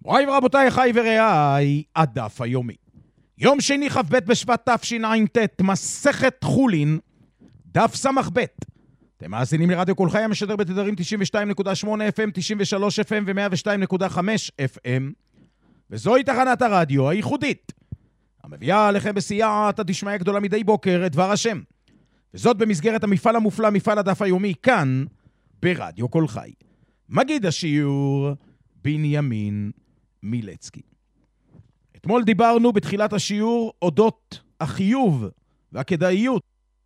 מוריי ורבותיי, חי ורעי, הדף היומי. יום שני כ"ב בשבט תשע"ט, מסכת חולין, דף ס"ב. אתם מאזינים לרדיו כל חי המשדר בתדרים 92.8 FM, 93 FM ו-102.5 FM, וזוהי תחנת הרדיו הייחודית, המביאה עליכם בסייעתא דשמיא גדולה מדי בוקר את דבר השם. וזאת במסגרת המפעל המופלא, מפעל הדף היומי, כאן ברדיו כל חי. מגיד השיעור בנימין מילצקי. אתמול דיברנו בתחילת השיעור אודות החיוב והכדאיות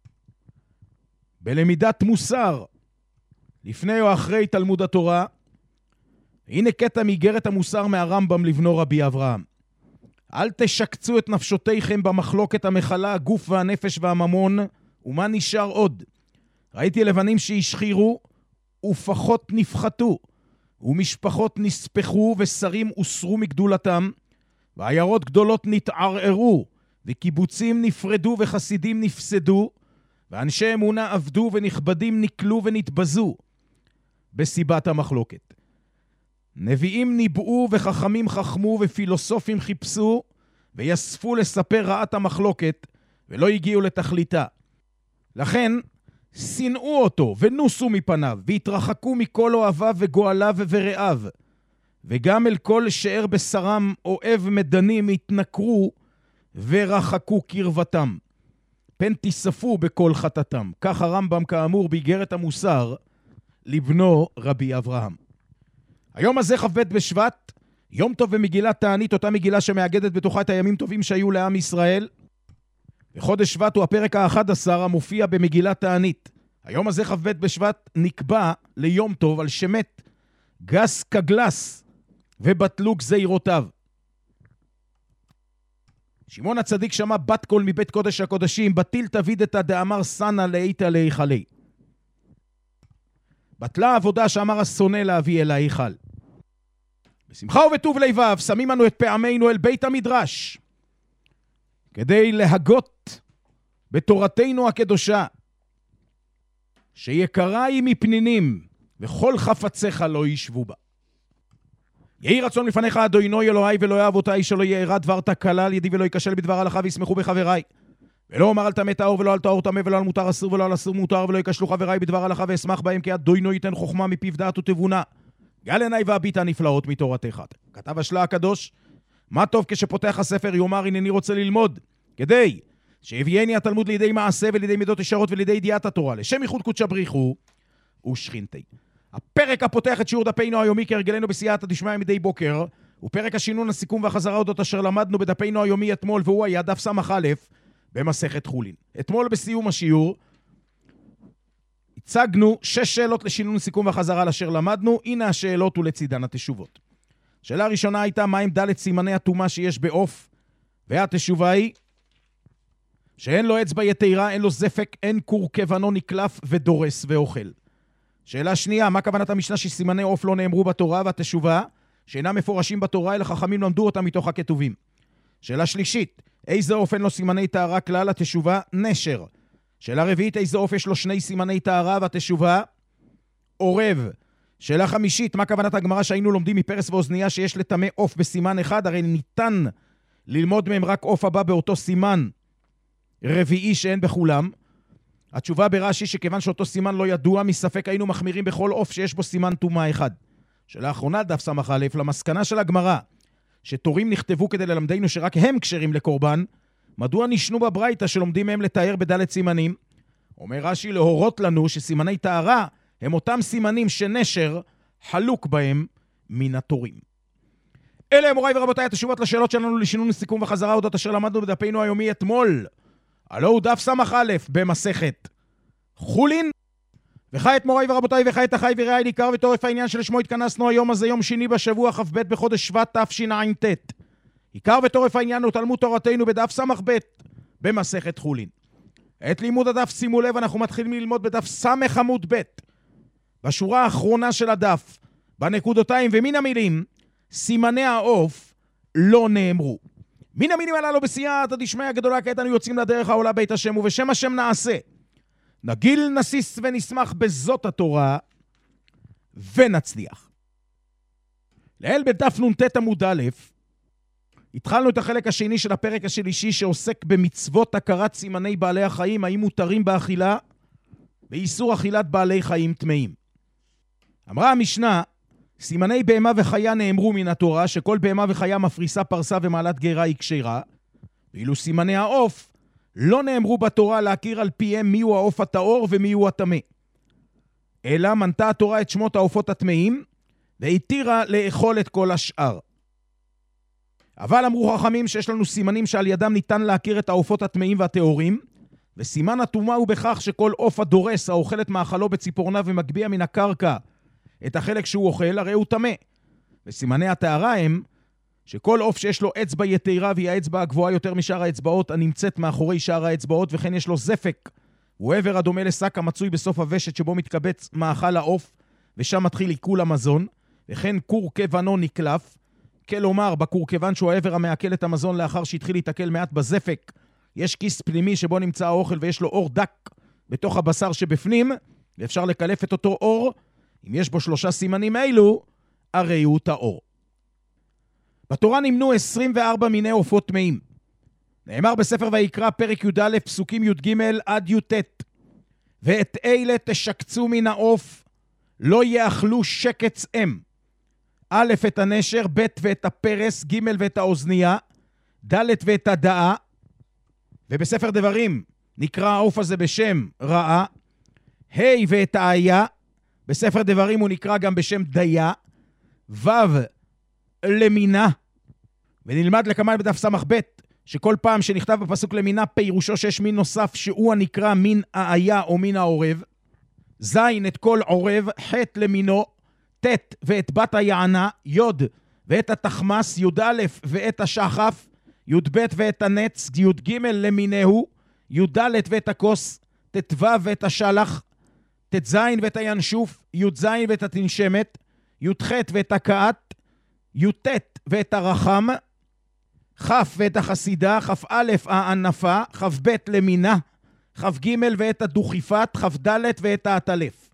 בלמידת מוסר לפני או אחרי תלמוד התורה. הנה קטע מאיגרת המוסר מהרמב"ם לבנו רבי אברהם. אל תשקצו את נפשותיכם במחלוקת המחלה, הגוף והנפש והממון, ומה נשאר עוד? ראיתי לבנים שהשחירו ופחות נפחתו, ומשפחות נספחו ושרים הוסרו מגדולתם, ועיירות גדולות נתערערו, וקיבוצים נפרדו וחסידים נפסדו, ואנשי אמונה עבדו ונכבדים נקלו ונתבזו בסיבת המחלוקת. נביאים ניבאו וחכמים חכמו ופילוסופים חיפשו, ויספו לספר רעת המחלוקת, ולא הגיעו לתכליתה. לכן שנאו אותו ונוסו מפניו, והתרחקו מכל אוהביו וגואליו ורעיו, וגם אל כל שאר בשרם אוהב מדנים התנכרו ורחקו קרבתם. פן תיספו בכל חטאתם. כך הרמב"ם כאמור באיגרת המוסר לבנו רבי אברהם. היום הזה כ"ב בשבט, יום טוב במגילת תענית, אותה מגילה שמאגדת בתוכה את הימים טובים שהיו לעם ישראל. וחודש שבט הוא הפרק ה-11 המופיע במגילת תענית. היום הזה כ"ב בשבט נקבע ליום טוב על שמת גס כגלס ובטלו גזירותיו. שמעון הצדיק שמע בת קול מבית קודש הקודשים, בטיל תביד את הדאמר סנה לאיתא להיכלי. בטלה העבודה שאמר השונא להביא אל ההיכל. בשמחה ובטוב לבב שמים אנו את פעמינו אל בית המדרש, כדי להגות בתורתנו הקדושה, שיקרה היא מפנינים, וכל חפציך לא ישבו בה. יהי רצון לפניך אדוני אלוהי ואלוהי אבותיי, שלא יארע דבר תקלה על ידי ולא ייכשל בדבר הלכה, וישמחו בחבריי. ולא אומר על טמא טהור ולא על טהור טמא, ולא על מותר אסור ולא על אסור מותר, ולא ייכשלו חבריי בדבר הלכה, ואשמח בהם, כי אדוני ייתן חוכמה מפיו דעת ותבונה. גל עיניי והביטה נפלאות מתורתך. כתב השלה הקדוש, מה טוב כשפותח הספר יאמר הנני רוצה ללמוד, כדי שהביאני התלמוד לידי מעשה ולידי מידות ישרות ולידי ידיעת התורה, לשם ייחוד קודשא בריחו ושכינתי. הפרק הפותח את שיעור דפינו היומי כהרגלנו בסייעתא דשמיא מדי בוקר, הוא פרק השינון, הסיכום והחזרה אודות אשר למדנו בדפינו היומי אתמול, והוא היה דף ס"א במסכת חולין. אתמול בסיום השיעור הצגנו 6 שאלות לשינון, סיכום והחזרה לאשר למדנו. הנה השאלות ולצידן התשובות. שאלה הראשונה הייתה מהם ד' סימני הטומאה שיש בעוף, והתשובה היא שאין לו אצבע יתירה, אין לו זפק, אין קור כבנו נקלף ודורס ואוכל. שאלה שנייה, מה כוונת המשנה שסימני עוף לא נאמרו בתורה, והתשובה שאינם מפורשים בתורה אלא חכמים למדו אותם מתוך הכתובים. שאלה שלישית, איזה עוף אין לו סימני טהרה כלל? התשובה נשר. שאלה רביעית, איזה עוף יש לו 2 סימני טהרה? והתשובה עורב. שאלה חמישית, מה כוונת הגמרא שהיינו לומדים מפרס ואוזנייה שיש לטמא עוף בסימן אחד? הרי ניתן ללמוד מהם רק עוף הבא באותו סימן רביעי שאין בכולם. התשובה ברש"י שכיוון שאותו סימן לא ידוע, מספק היינו מחמירים בכל עוף שיש בו סימן טומאה אחד. שאלה אחרונה, דף ס"א, למסקנה של הגמרא שתורים נכתבו כדי ללמדנו שרק הם כשרים לקורבן, מדוע נשנו בברייתא שלומדים מהם לתאר בד' סימנים? אומר רש"י להורות לנו שסימני טהרה הם אותם סימנים שנשר חלוק בהם מן התורים. אלה מוריי ורבותיי התשובות לשאלות שלנו לשינון, סיכום וחזרה אודות אשר למדנו בדפינו היומי אתמול. הלא הוא דף ס"א במסכת חולין. וכעת מוריי ורבותיי, וכעת אחי ורעי ניכר ותורף העניין שלשמו התכנסנו היום הזה, יום שני בשבוע כ"ב בחודש שבט תשע"ט. עיקר ותורף העניין הוא תלמוד תורתנו בדף ס"ב במסכת חולין. את לימוד הדף, שימו לב, אנחנו מתחילים ללמוד בדף ס' עמוד ב', בשורה האחרונה של הדף, בנקודותיים ומן המילים סימני העוף לא נאמרו. מן המילים הללו בסייעתא דשמיא הגדולה, כעת אנו יוצאים לדרך העולה בית השם, ובשם השם נעשה, נגיל, נסיס ונשמח בזאת התורה ונצליח. לעיל בדף נ"ט עמוד א', התחלנו את החלק השני של הפרק השלישי שעוסק במצוות הכרת סימני בעלי החיים, האם מותרים באכילה, ואיסור אכילת בעלי חיים טמאים. אמרה המשנה, סימני בהמה וחיה נאמרו מן התורה, שכל בהמה וחיה מפריסה פרסה ומעלת גרה היא כשרה, ואילו סימני העוף לא נאמרו בתורה להכיר על פיהם מיהו העוף הטהור ומיהו הטמא. אלא מנתה התורה את שמות העופות הטמאים, והתירה לאכול את כל השאר. אבל אמרו חכמים שיש לנו סימנים שעל ידם ניתן להכיר את העופות הטמאים והטהורים, וסימן הטומאה הוא בכך שכל עוף הדורס האוכל את מאכלו בציפורניו ומגביה מן הקרקע את החלק שהוא אוכל, הרי הוא טמא. וסימני הטהרה הם שכל עוף שיש לו אצבע יתרה והיא האצבע הגבוהה יותר משאר האצבעות הנמצאת מאחורי שאר האצבעות, וכן יש לו זפק, הוא עבר הדומה לשק המצוי בסוף הוושט שבו מתקבץ מאכל העוף, ושם מתחיל עיכול המזון, וכן קורקבנו נקלף, כלומר בקורקבן שהוא העבר המעכל את המזון לאחר שהתחיל להתעכל מעט בזפק, יש כיס פנימי שבו נמצא האוכל ויש לו אור דק בתוך הבשר שבפנים, ואפשר לקלף את אותו אור. אם יש בו 3 סימנים אלו, הרי הוא טהור. בתורה נמנו 24 מיני עופות טמאים. נאמר בספר ויקרא פרק י"א פסוקים י"ג עד י"ט, ואת אלה תשקצו מן העוף, לא יאכלו שקץ אם. א' את הנשר, ב' ואת הפרס, ג' ואת האוזנייה, ד' ואת הדעה. ובספר דברים נקרא העוף הזה בשם רעה, ה' ואת האיה, בספר דברים הוא נקרא גם בשם דיה, ו' למינה, ונלמד לקמן בדף סמך ב' שכל פעם שנכתב בפסוק למינה פירושו שיש מין נוסף שהוא הנקרא מין האיה או מין העורב, ז' את כל עורב, ח' למינו, ת' ואת בת היענה, י' ואת התחמס, י' ואת השחף, י' ב' ואת הנץ, י' ג' למינהו, י' ד' ואת הכוס, ת' ו' ואת השלח, ת' ז' ואת הינשוף, י' ז' ואת התנשמת, י' ח' ואת הקעת, י' ט' ואת הרחם, כ' ואת החסידה, כ' א' הענפה, כ' ב' למינה, כ' ג' ואת הדוכיפת, כ' ד' ואת העטלף.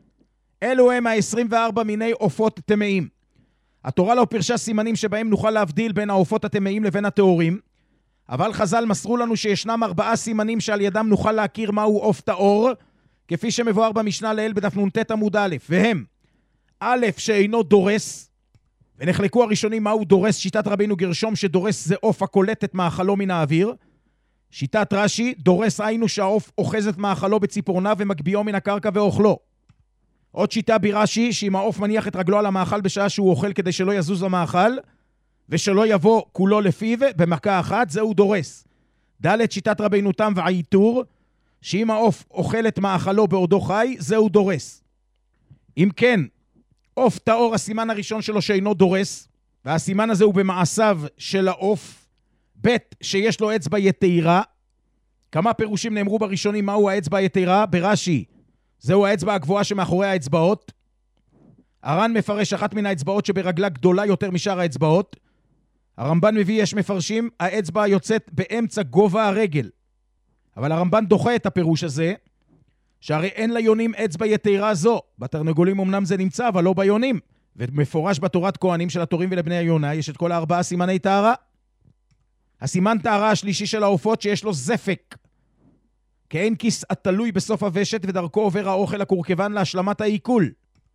אלו הם ה-24 מיני עופות טמאים. התורה לא פירשה סימנים שבהם נוכל להבדיל בין העופות הטמאים לבין הטהורים, אבל חז"ל מסרו לנו שישנם 4 סימנים שעל ידם נוכל להכיר מהו עוף טהור, כפי שמבואר במשנה לעיל בדף נ"ט עמוד א', והם א' שאינו דורס, ונחלקו הראשונים מהו דורס. שיטת רבינו גרשום שדורס זה עוף הקולט את מאכלו מן האוויר. שיטת רש"י, דורס היינו שהעוף אוחז את מאכלו בציפורניו ומגביהו מן הקרקע ואוכלו. עוד שיטה ברש"י, שאם העוף מניח את רגלו על המאכל בשעה שהוא אוכל כדי שלא יזוז למאכל, ושלא יבוא כולו לפיו במכה אחת, זהו דורס. ד' שיטת רבינו תם והעיטור, שאם העוף אוכל את מאכלו בעודו חי, זהו דורס. אם כן, עוף טהור, הסימן הראשון שלו שאינו דורס, והסימן הזה הוא במעשיו של העוף. ב' שיש לו אצבע יתרה. כמה פירושים נאמרו בראשונים מהו האצבע היתרה? ברש"י, זהו האצבע הגבוהה שמאחורי האצבעות. הר"ן מפרש אחת מן האצבעות שברגלה גדולה יותר משאר האצבעות. הרמב"ן מביא, יש מפרשים, האצבע יוצאת באמצע גובה הרגל. אבל הרמב"ן דוחה את הפירוש הזה, שהרי אין ליונים אצבע יתרה זו. בתרנגולים אמנם זה נמצא, אבל לא ביונים. ומפורש בתורת כהנים של התורים ולבני היונה, יש את כל 4 סימני טהרה. הסימן טהרה השלישי של העופות שיש לו זפק, כאין כיס התלוי בסוף הוושט ודרכו עובר האוכל הקורקבן להשלמת העיכול.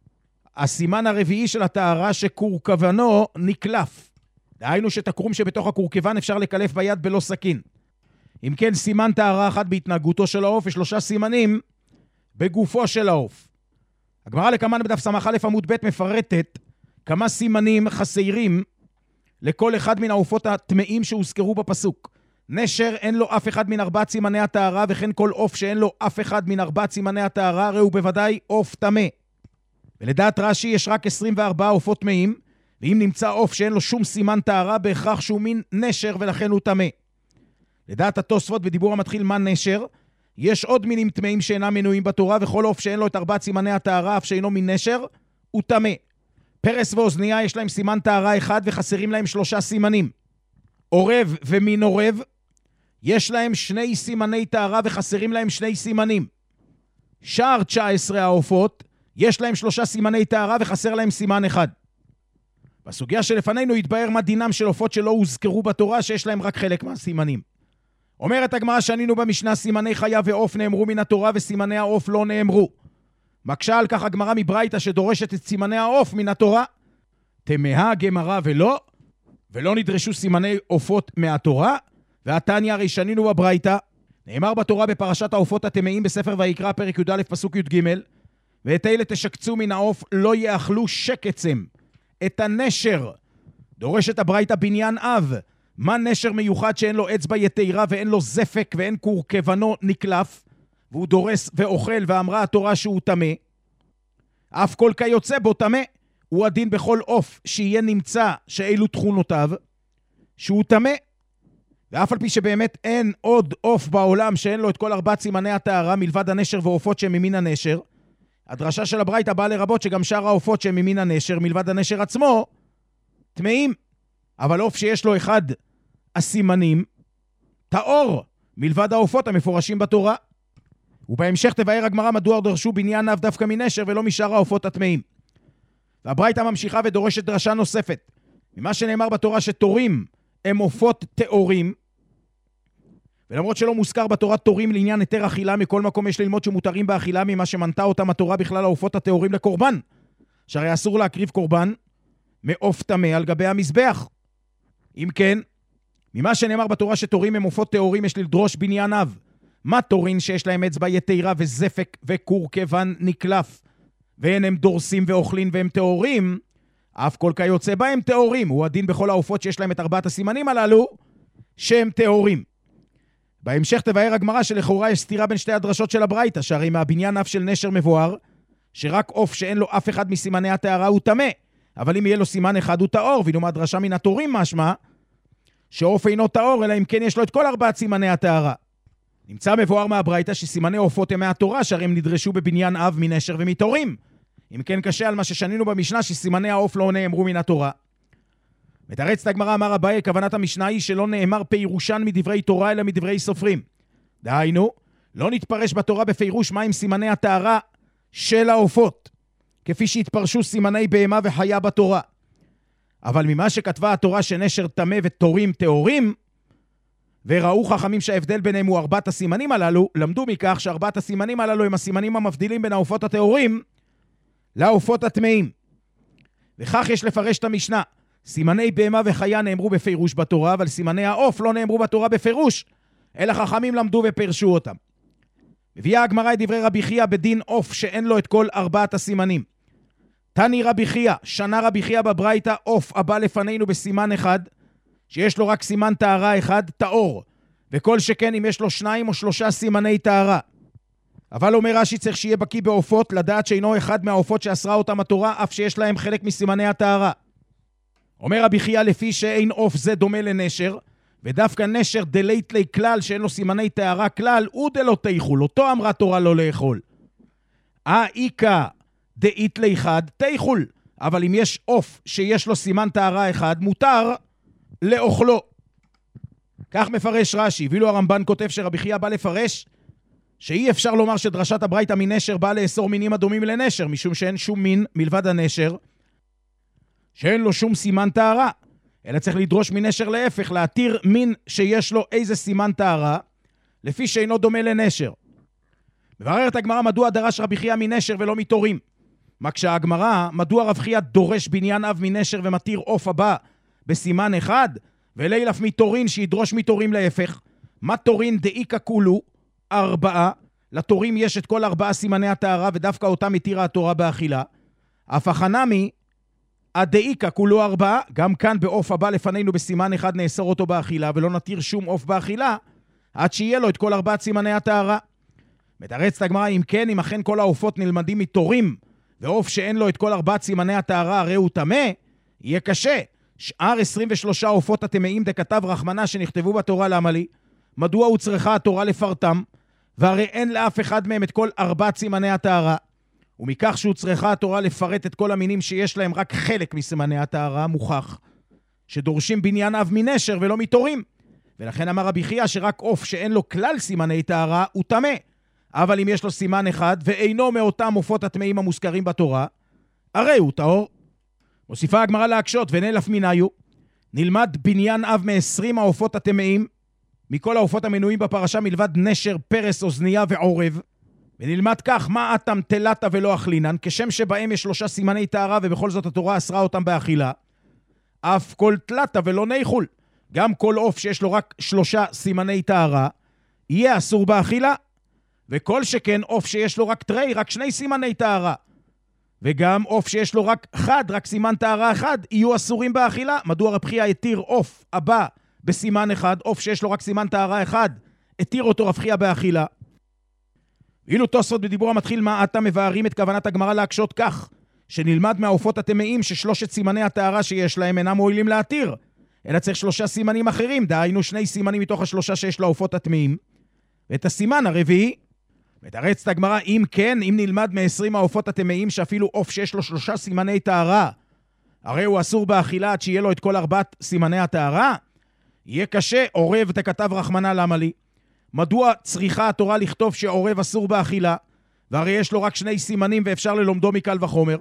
הסימן הרביעי של הטהרה שקורקבנו נקלף. דהיינו שאת הקרום שבתוך הקורקבן אפשר לקלף ביד בלא סכין. אם כן, סימן טהרה אחת בהתנהגותו של העוף ו3 סימנים בגופו של העוף. הגמרא לקמן בדף סמך א' עמוד ב' מפרטת כמה סימנים חסרים לכל אחד מן העופות הטמאים שהוזכרו בפסוק. נשר אין לו אף אחד מן 4 סימני הטהרה, וכן כל עוף שאין לו אף אחד מן 4 סימני הטהרה, הרי הוא בוודאי עוף טמא. ולדעת רש"י יש רק 24 עופות טמאים, ואם נמצא עוף שאין לו שום סימן טהרה, בהכרח שהוא מין נשר ולכן הוא טמא. לדעת התוספות בדיבור המתחיל מה נשר, יש עוד מינים טמאים שאינם מנויים בתורה, וכל עוף שאין לו את 4 סימני הטהרה, אף שאינו מין נשר, הוא טמא. פרס ואוזנייה יש להם סימן טהרה אחד וחסרים להם 3 סימנים. עורב ומין עורב, יש להם 2 סימני טהרה וחסרים להם 2 סימנים. שאר 19 העופות, יש להם 3 סימני טהרה וחסר להם סימן אחד. בסוגיה שלפנינו יתבהר מה דינם של עופות שלא הוזכרו בתורה, שיש להם רק חלק מהסימנים. אומרת הגמרא, שנינו במשנה, סימני חיה ועוף נאמרו מן התורה וסימני העוף לא נאמרו. מקשה על כך הגמרא מברייתא שדורשת את סימני העוף מן התורה. תמהה הגמרא ולא נדרשו סימני עופות מהתורה, והתניא הרי שנינו בברייתא, נאמר בתורה בפרשת העופות הטמאים בספר ויקרא פרק י"א פסוק י"ג, ואת אלה תשקצו מן העוף לא יאכלו שקצם. את הנשר דורשת הברייתא בניין אב. מה נשר מיוחד שאין לו אצבע יתירה ואין לו זפק ואין קורקבנו נקלף, והוא דורס ואוכל, ואמרה התורה שהוא טמא? אף כל כיוצא בו טמא. הוא הדין בכל עוף שיהיה נמצא שאילו תכונותיו, שהוא טמא. ואף על פי שבאמת אין עוד עוף בעולם שאין לו את כל 4 סימני הטהרה מלבד הנשר ועופות שהם ממין הנשר, הדרשה של הברייתא באה לרבות שגם שאר העופות שהם ממין הנשר מלבד הנשר עצמו טמאים. אבל עוף שיש לו אחד הסימנים טהור מלבד העופות המפורשים בתורה. ובהמשך תבאר הגמרא מדוע דרשו בניין אב דווקא מנשר ולא משאר העופות הטמאים. והברייתא ממשיכה ודורשת דרשה נוספת. ממה שנאמר בתורה שתורים הם עופות טהורים, ולמרות שלא מוזכר בתורה תורים לעניין היתר אכילה, מכל מקום יש ללמוד שמותרים באכילה ממה שמנתה אותם התורה בכלל העופות הטהורים לקורבן, שהרי אסור להקריב קורבן מעוף טמא על גבי המזבח. אם כן, ממה שנאמר בתורה שתורים הם עופות טהורים יש לדרוש בניין אב. מה תורין שיש להם אצבע יתירה וזפק וקורקבן נקלף, ואין הם דורסים ואוכלים והם טהורים? אף כל כיוצא בהם טהורים. הוא הדין בכל העופות שיש להם את 4 הסימנים הללו שהם טהורים. בהמשך תבאר הגמרא שלכאורה יש סתירה בין שתי הדרשות של הברייתא, שהרי מהבניין אף של נשר מבואר שרק עוף שאין לו אף אחד מסימני הטהרה הוא טמא, אבל אם יהיה לו סימן אחד הוא טהור. ואילו מהדרשה מן התורים משמע שעוף אינו טהור אלא אם כן יש לו את כל 4 סימני הטהרה. נמצא מבואר מהברייתא שסימני עופות הם מהתורה, שהרי הם נדרשו בבניין אב מנשר ומתורים. אם כן קשה על מה ששנינו במשנה שסימני העוף לא נאמרו מן התורה. מתרצת הגמרא, אמר אביי, כוונת המשנה היא שלא נאמר פירושן מדברי תורה אלא מדברי סופרים. דהיינו, לא נתפרש בתורה בפירוש מהם סימני הטהרה של העופות, כפי שהתפרשו סימני בהמה וחיה בתורה. אבל ממה שכתבה התורה שנשר טמא ותורים טהורים, וראו חכמים שההבדל ביניהם הוא 4 הסימנים הללו, למדו מכך ש4 הסימנים הללו הם הסימנים המבדילים בין העופות הטהורים לעופות הטמאים. וכך יש לפרש את המשנה. סימני בהמה וחיה נאמרו בפירוש בתורה, אבל סימני העוף לא נאמרו בתורה בפירוש, אלא חכמים למדו ופרשו אותם. מביאה הגמרא את דברי רבי חייא בדין עוף שאין לו את כל 4 הסימנים. תני רבי חייא, שנה רבי חייא בברייתא, עוף הבא לפנינו בסימן אחד, שיש לו רק סימן טהרה אחד, טהור, וכל שכן אם יש לו 2 או 3 סימני טהרה. אבל אומר רש"י צריך שיהיה בקיא בעופות, לדעת שאינו אחד מהעופות שאסרה אותם התורה, אף שיש להם חלק מסימני הטהרה. אומר רבי חייא לפי שאין עוף זה דומה לנשר, ודווקא נשר דלית לי כלל שאין לו סימני טהרה כלל, הוא דלא תאכול, אותו אמרה תורה לא לאכול. איקה דאית לי חד תאכול, אבל אם יש עוף שיש לו סימן טהרה אחד, מותר לאוכלו. כך מפרש רש"י, ואילו הרמב"ן כותב שרבי חייא בא לפרש שאי אפשר לומר שדרשת הברייתא מנשר באה לאסור מינים הדומים לנשר, משום שאין שום מין מלבד הנשר שאין לו שום סימן טהרה, אלא צריך לדרוש מנשר להפך, להתיר מין שיש לו איזה סימן טהרה, לפי שאינו דומה לנשר. מבררת הגמרא מדוע דרש רבי חייא מנשר ולא מתורים. מקשה הגמרא, מדוע רב חייא דורש בניין אב מנשר ומתיר עוף הבא בסימן אחד, ולילף מתורין שידרוש מתורים להפך. מה תורין דאיקה כולו 4, לתורים יש את כל 4 סימני הטהרה, ודווקא אותם התירה התורה באכילה. אף החנמי הדאיקה כולו 4, גם כאן בעוף הבא לפנינו בסימן אחד נאסור אותו באכילה, ולא נתיר שום עוף באכילה, עד שיהיה לו את כל 4 סימני הטהרה. מתרצת הגמרא, אם כן, אם אכן כל העופות נלמדים מתורים, ועוף שאין לו את כל 4 סימני הטהרה הרי הוא טמא, יהיה קשה. שאר 23 עופות הטמאים דכתב רחמנה שנכתבו בתורה למה לי? מדוע הוא צריכה התורה לפרטם? והרי אין לאף אחד מהם את כל 4 סימני הטהרה. ומכך שהוא צריכה התורה לפרט את כל המינים שיש להם רק חלק מסימני הטהרה, מוכח שדורשים בניין אב מנשר ולא מתורים. ולכן אמר רבי חייא שרק עוף שאין לו כלל סימני טהרה הוא טמא. אבל אם יש לו סימן אחד ואינו מאותם עופות הטמאים המוזכרים בתורה, הרי הוא טהור. מוסיפה הגמרא להקשות, ונלף מניו, נלמד בניין אב מ-20 העופות הטמאים, מכל העופות המנויים בפרשה מלבד נשר, פרס, אוזנייה ועורב, ונלמד כך, מה אתם תלתה ולא אכלינן, כשם שבהם יש 3 סימני טהרה ובכל זאת התורה אסרה אותם באכילה, אף כל תלתה ולא ניחול, גם כל עוף שיש לו רק 3 סימני טהרה, יהיה אסור באכילה, וכל שכן עוף שיש לו רק תרי, רק 2 סימני טהרה, וגם עוף שיש לו רק סימן טהרה אחד, יהיו אסורים באכילה. מדוע רב חייא התיר עוף הבא בסימן אחד, עוף שיש לו רק סימן טהרה אחד, התיר אותו רב חייא באכילה. אילו תוספות בדיבור המתחיל מה אתה מבארים את כוונת הגמרא להקשות כך, שנלמד מהעופות הטמאים ששלושת סימני הטהרה שיש להם אינם מועילים להתיר, אלא צריך 3 סימנים אחרים, דהיינו 2 סימנים מתוך 3 שיש לעופות הטמאים, ואת הסימן הרביעי, מתרצת הגמרא, אם כן, אם נלמד מ-20 העופות הטמאים שאפילו עוף שיש לו 3 סימני טהרה, הרי הוא אסור באכילה עד שיהיה לו את כל 4 סימני הטהרה, יהיה קשה, עורב תכתב רחמנא למה לי. מדוע צריכה התורה לכתוב שעורב אסור באכילה, והרי יש לו רק 2 סימנים ואפשר ללומדו מקל וחומר?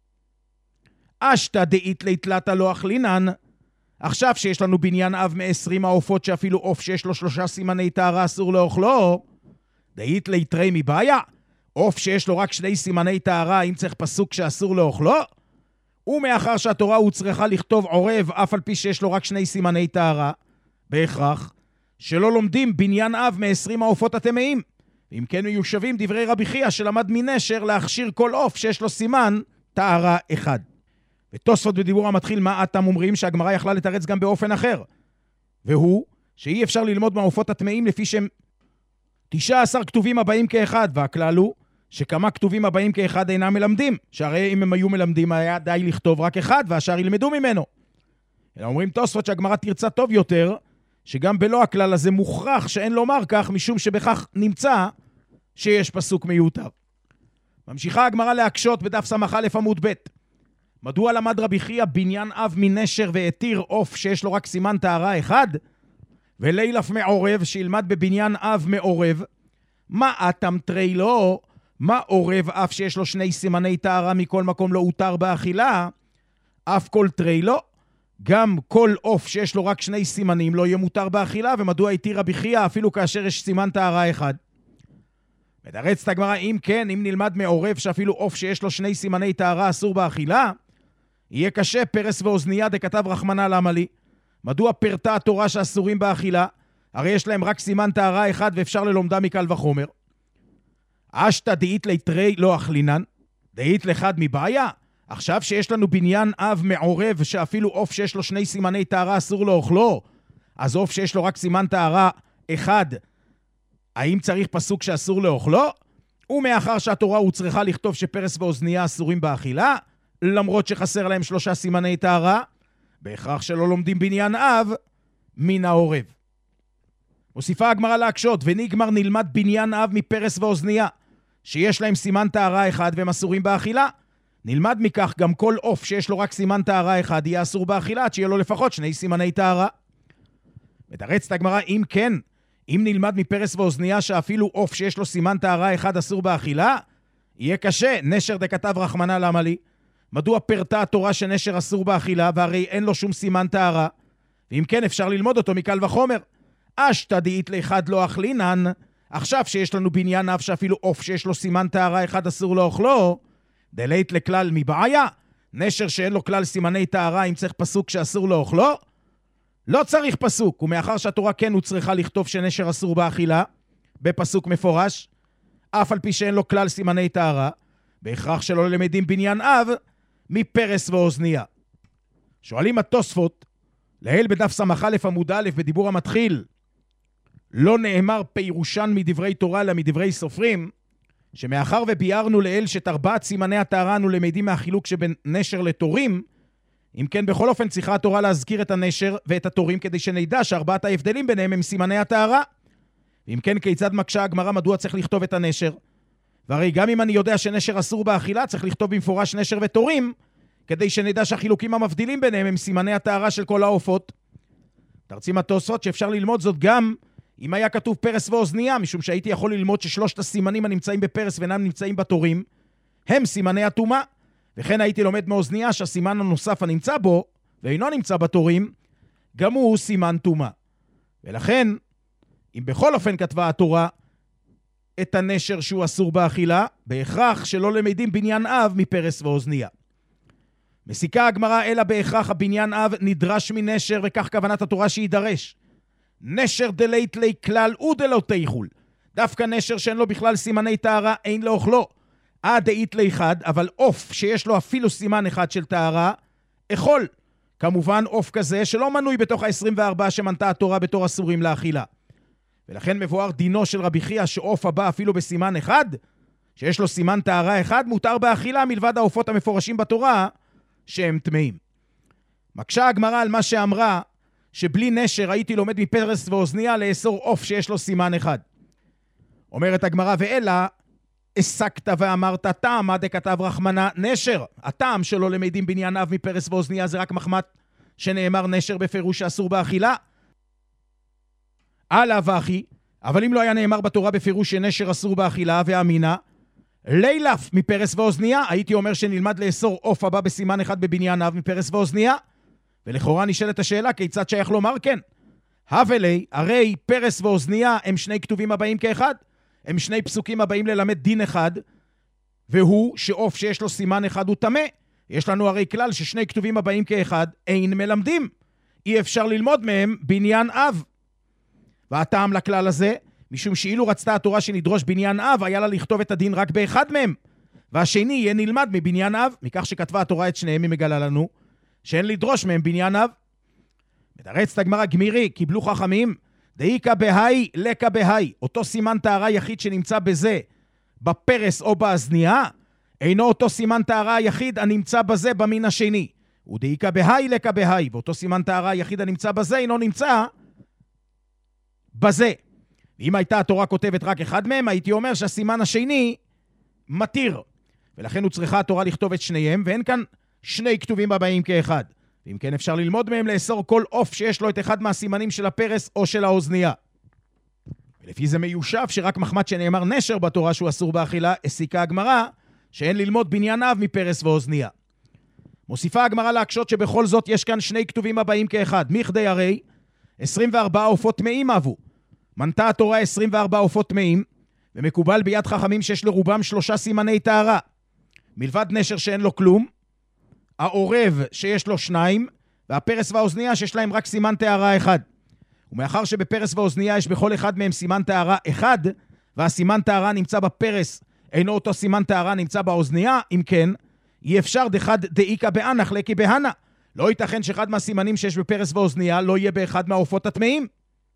אשתא דאית ליתלתה לא אכלינן, עכשיו שיש לנו בניין אב מ-20 העופות שאפילו עוף שיש לו 3 סימני טהרה אסור לאוכלו, דאית ליתרי מבעיה, עוף שיש לו רק 2 סימני טהרה, אם צריך פסוק שאסור לאוכלו, ומאחר שהתורה הוא צריכה לכתוב עורב אף על פי שיש לו רק 2 סימני טהרה, בהכרח שלא לומדים בניין אב מ-20 העופות הטמאים. אם כן יהיו שווים דברי רבי חייא שלמד מנשר להכשיר כל עוף שיש לו סימן טהרה אחד. ותוספות בדיבור המתחיל מה אתם אומרים שהגמרא יכלה לתרץ גם באופן אחר, והוא שאי אפשר ללמוד מהעופות הטמאים לפי שהם 19 כתובים הבאים כאחד, והכלל הוא שכמה כתובים הבאים כאחד אינם מלמדים, שהרי אם הם היו מלמדים היה די לכתוב רק אחד והשאר ילמדו ממנו. אלא אומרים תוספות שהגמרא תרצה טוב יותר, שגם בלא הכלל הזה מוכרח שאין לומר כך, משום שבכך נמצא שיש פסוק מיותר. ממשיכה הגמרא להקשות בדף סמ"א עמוד ב'. מדוע למד רבי חייא בניין אב מנשר והתיר עוף שיש לו רק סימן טהרה אחד, ולילף מעורב שילמד בבניין אב מעורב? מה אתם תרי לו? מה עורב אף שיש לו 2 סימני טהרה מכל מקום לא הותר באכילה? אף כל תרי לו? גם כל עוף שיש לו רק 2 סימנים לא יהיה מותר באכילה, ומדוע התיר רבי חייא אפילו כאשר יש סימן טהרה אחד? מתרצת הגמרא, אם כן, אם נלמד מעורב שאפילו עוף שיש לו 2 סימני טהרה אסור באכילה, יהיה קשה, פרס ואוזנייה דכתב רחמנא למה לי. מדוע פרטה התורה שאסורים באכילה? הרי יש להם רק סימן טהרה אחד ואפשר ללומדה מקל וחומר. אשתא דאית ליתרי לא אכלינן, דאית לחד מבעיה. עכשיו שיש לנו בניין אב מעורב שאפילו עוף שיש לו 2 סימני טהרה אסור לאוכלו, אז עוף שיש לו רק סימן טהרה אחד, האם צריך פסוק שאסור לאוכלו? ומאחר שהתורה הוא צריכה לכתוב שפרס ואוזנייה אסורים באכילה, למרות שחסר להם 3 סימני טהרה, בהכרח שלא לומדים בניין אב מן העורב. מוסיפה הגמרא להקשות, ונגמר נלמד בניין אב מפרס ואוזנייה, שיש להם סימן טהרה אחד והם אסורים באכילה. נלמד מכך גם כל עוף שיש לו רק סימן טהרה אחד יהיה אסור באכילה, עד שיהיה לו לפחות 2 סימני טהרה. מתרצת הגמרא, אם כן, אם נלמד מפרס ואוזנייה שאפילו עוף שיש לו סימן טהרה אחד אסור באכילה, יהיה קשה, נשר דכתב רחמנא למה לי. מדוע פרטה התורה שנשר אסור באכילה, והרי אין לו שום סימן טהרה? ואם כן, אפשר ללמוד אותו מקל וחומר. אשתא דאית לאחד לא אכלינן, עכשיו שיש לנו בניין אב שאפילו עוף שיש לו סימן טהרה אחד אסור לאוכלו, דלית לכלל מבעיה, נשר שאין לו כלל סימני טהרה, אם צריך פסוק שאסור לאוכלו, לא צריך פסוק, ומאחר שהתורה כן הוא צריכה לכתוב שנשר אסור באכילה, בפסוק מפורש, אף על פי שאין לו כלל סימני טהרה, בהכרח שלא למדים בניין אב מפרס ואוזנייה. שואלים התוספות, להל בדף סמ"א עמוד א' בדיבור המתחיל, לא נאמר פירושן מדברי תורה אלא מדברי סופרים, שמאחר וביארנו לאל שאת 4 סימני הטהרה אנו למדים מהחילוק שבין נשר לתורים, אם כן בכל אופן צריכה התורה להזכיר את הנשר ואת התורים כדי שנדע ש4 ההבדלים ביניהם הם סימני הטהרה. אם כן, כיצד מקשה הגמרא מדוע צריך לכתוב את הנשר? והרי גם אם אני יודע שנשר אסור באכילה, צריך לכתוב במפורש נשר ותורים, כדי שנדע שהחילוקים המבדילים ביניהם הם סימני הטהרה של כל העופות. תרצים התוספות שאפשר ללמוד זאת גם אם היה כתוב פרס ואוזנייה, משום שהייתי יכול ללמוד ש3 הסימנים הנמצאים בפרס ואינם נמצאים בתורים, הם סימני הטומאה, וכן הייתי לומד מאוזניה שהסימן הנוסף הנמצא בו, ואינו נמצא בתורים, גם הוא סימן טומאה. ולכן, אם בכל אופן כתבה התורה את הנשר שהוא אסור באכילה, בהכרח שלא למדים בניין אב מפרס ואוזניה. מסיקה הגמרא, אלא בהכרח הבניין אב נדרש מנשר, וכך כוונת התורה שידרש. נשר דלית לי כלל ודלא תיכול. דווקא נשר שאין לו בכלל סימני טהרה, אין לאוכלו. דאית לי חד, אבל עוף שיש לו אפילו סימן אחד של טהרה, אכול. כמובן עוף כזה שלא מנוי בתוך ה-24 שמנתה התורה בתור אסורים לאכילה. ולכן מבואר דינו של רבי חייא שעוף הבא אפילו בסימן אחד, שיש לו סימן טהרה אחד, מותר באכילה מלבד העופות המפורשים בתורה שהם טמאים. מקשה הגמרא על מה שאמרה שבלי נשר הייתי לומד מפרס ואוזניה לאסור עוף שיש לו סימן אחד. אומרת הגמרא, ואלא הסקת ואמרת טעם דכתב רחמנה נשר. הטעם שלו למדים בניין אב מפרס ואוזניה זה רק מחמת שנאמר נשר בפירוש שאסור באכילה. הלאה ואחי, אבל אם לא היה נאמר בתורה בפירוש שנשר אסור באכילה ואמינה, לילף מפרס ואוזניה, הייתי אומר שנלמד לאסור עוף הבא בסימן אחד בבניין אב מפרס ואוזניה, ולכאורה נשאלת השאלה כיצד שייך לומר כן. הבלי, הרי פרס ואוזניה הם שני כתובים הבאים כאחד, הם שני פסוקים הבאים ללמד דין אחד, והוא שעוף שיש לו סימן אחד הוא טמא. יש לנו הרי כלל ששני כתובים הבאים כאחד אין מלמדים, אי אפשר ללמוד מהם בניין אב. והטעם לכלל הזה, משום שאילו רצתה התורה שנדרוש בניין אב, היה לה לכתוב את הדין רק באחד מהם, והשני יהיה נלמד מבניין אב, מכך שכתבה התורה את שניהם, היא מגלה לנו שאין לדרוש מהם בניין אב. מתרצת הגמרא, גמירי, קיבלו חכמים, דאיקה בהאי לקה בהאי, אותו סימן טהרה יחיד שנמצא בזה, בפרס או באזנייה, אינו אותו סימן טהרה היחיד הנמצא בזה במין השני. ודאיקה בהאי לקה בהאי, ואותו סימן טהרה היחיד הנמצא בזה אינו נמצא בזה. ואם הייתה התורה כותבת רק אחד מהם, הייתי אומר שהסימן השני מתיר. ולכן הוא צריכה התורה לכתוב את שניהם, ואין כאן שני כתובים הבאים כאחד. ואם כן אפשר ללמוד מהם לאסור כל עוף שיש לו את אחד מהסימנים של הפרס או של האוזנייה. ולפי זה מיושב שרק מחמת שנאמר נשר בתורה שהוא אסור באכילה, הסיקה הגמרא שאין ללמוד בניין אב מפרס ואוזנייה. מוסיפה הגמרא להקשות שבכל זאת יש כאן שני כתובים הבאים כאחד. מכדי הרי 24 עופות טמאים אבו. מנתה התורה 24 עופות טמאים, ומקובל ביד חכמים שיש לרובם 3 סימני טהרה. מלבד נשר שאין לו כלום, העורב שיש לו 2, והפרס והאוזנייה שיש להם רק סימן טהרה אחד. ומאחר שבפרס והאוזנייה יש בכל אחד מהם סימן טהרה אחד, והסימן טהרה נמצא בפרס, אינו אותו סימן טהרה נמצא באוזנייה, אם כן, אי אפשר דחד דאיקה באנח לקי בהנה. לא ייתכן שאחד מהסימנים שיש בפרס ואוזנייה לא יהיה באחד מהעופות הטמאים.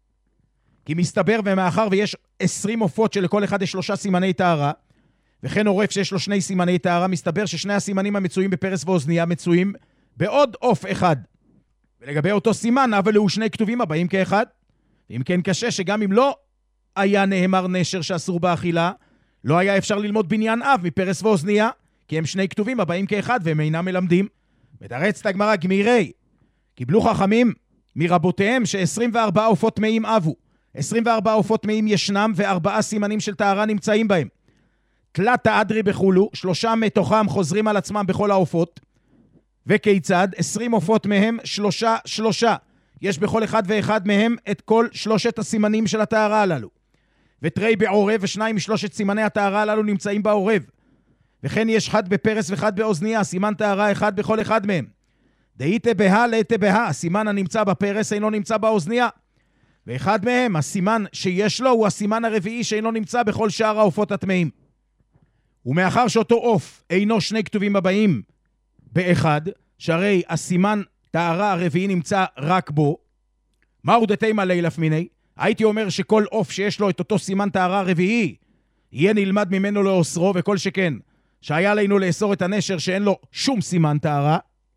כי מסתבר ומאחר ויש 20 עופות שלכל אחד יש 3 סימני טהרה, וכן עורף שיש לו 2 סימני טהרה, מסתבר ששני הסימנים המצויים בפרס ואוזנייה מצויים בעוד עוף אחד. ולגבי אותו סימן, אבל הוא 2 כתובים הבאים כאחד. ואם כן קשה שגם אם לא היה נאמר נשר שאסור באכילה, לא היה אפשר ללמוד בניין אב מפרס ואוזנייה, כי הם 2 כתובים הבאים כאחד והם אינם מלמדים. מתרצת הגמרא, גמירי, קיבלו חכמים מרבותיהם ש24 עופות טמאים אבו. 24 עופות טמאים ישנם ו4 סימנים של טהרה נמצאים בהם. תלת האדרי בחולו, 3 מתוכם חוזרים על עצמם בכל העופות. וכיצד? 20 עופות מהם 3. יש בכל אחד ואחד מהם את כל 3 הסימנים של הטהרה הללו. ותרי בעורב ו2 מ3 סימני הטהרה הללו נמצאים בעורב. וכן יש אחד בפרס ואחד באוזניה, סימן טהרה אחד בכל אחד מהם. דאיתה בהה לאיתה בהה, הסימן הנמצא בפרס אינו נמצא באוזניה. ואחד מהם, הסימן שיש לו, הוא הסימן הרביעי שאינו נמצא בכל שאר העופות הטמאים. ומאחר שאותו עוף אינו 2 כתובים הבאים באחד, שהרי הסימן טהרה הרביעי נמצא רק בו, מהו דתימה לילף מיני? הייתי אומר שכל עוף שיש לו את אותו סימן טהרה הרביעי, יהיה נלמד ממנו לאוסרו, וכל שכן, שהיה עלינו לאסור את הנשר שאין לו שום סימן טהרה.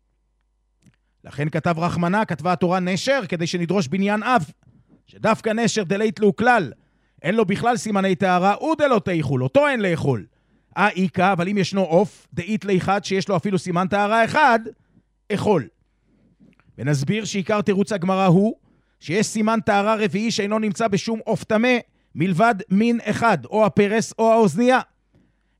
לכן כתב רחמנה, כתבה התורה נשר, כדי שנדרוש בניין אב, שדווקא נשר דלית לו כלל, אין לו בכלל סימני טהרה, ודלא תאכול, אותו אין לאכול. איקה, אבל אם ישנו עוף, דאית לאחד שיש לו אפילו סימן טהרה אחד, אכול. ונסביר שעיקר תירוץ הגמרא הוא, שיש סימן טהרה רביעי שאינו נמצא בשום עוף טמא, מלבד מין אחד, או הפרס או האוזנייה.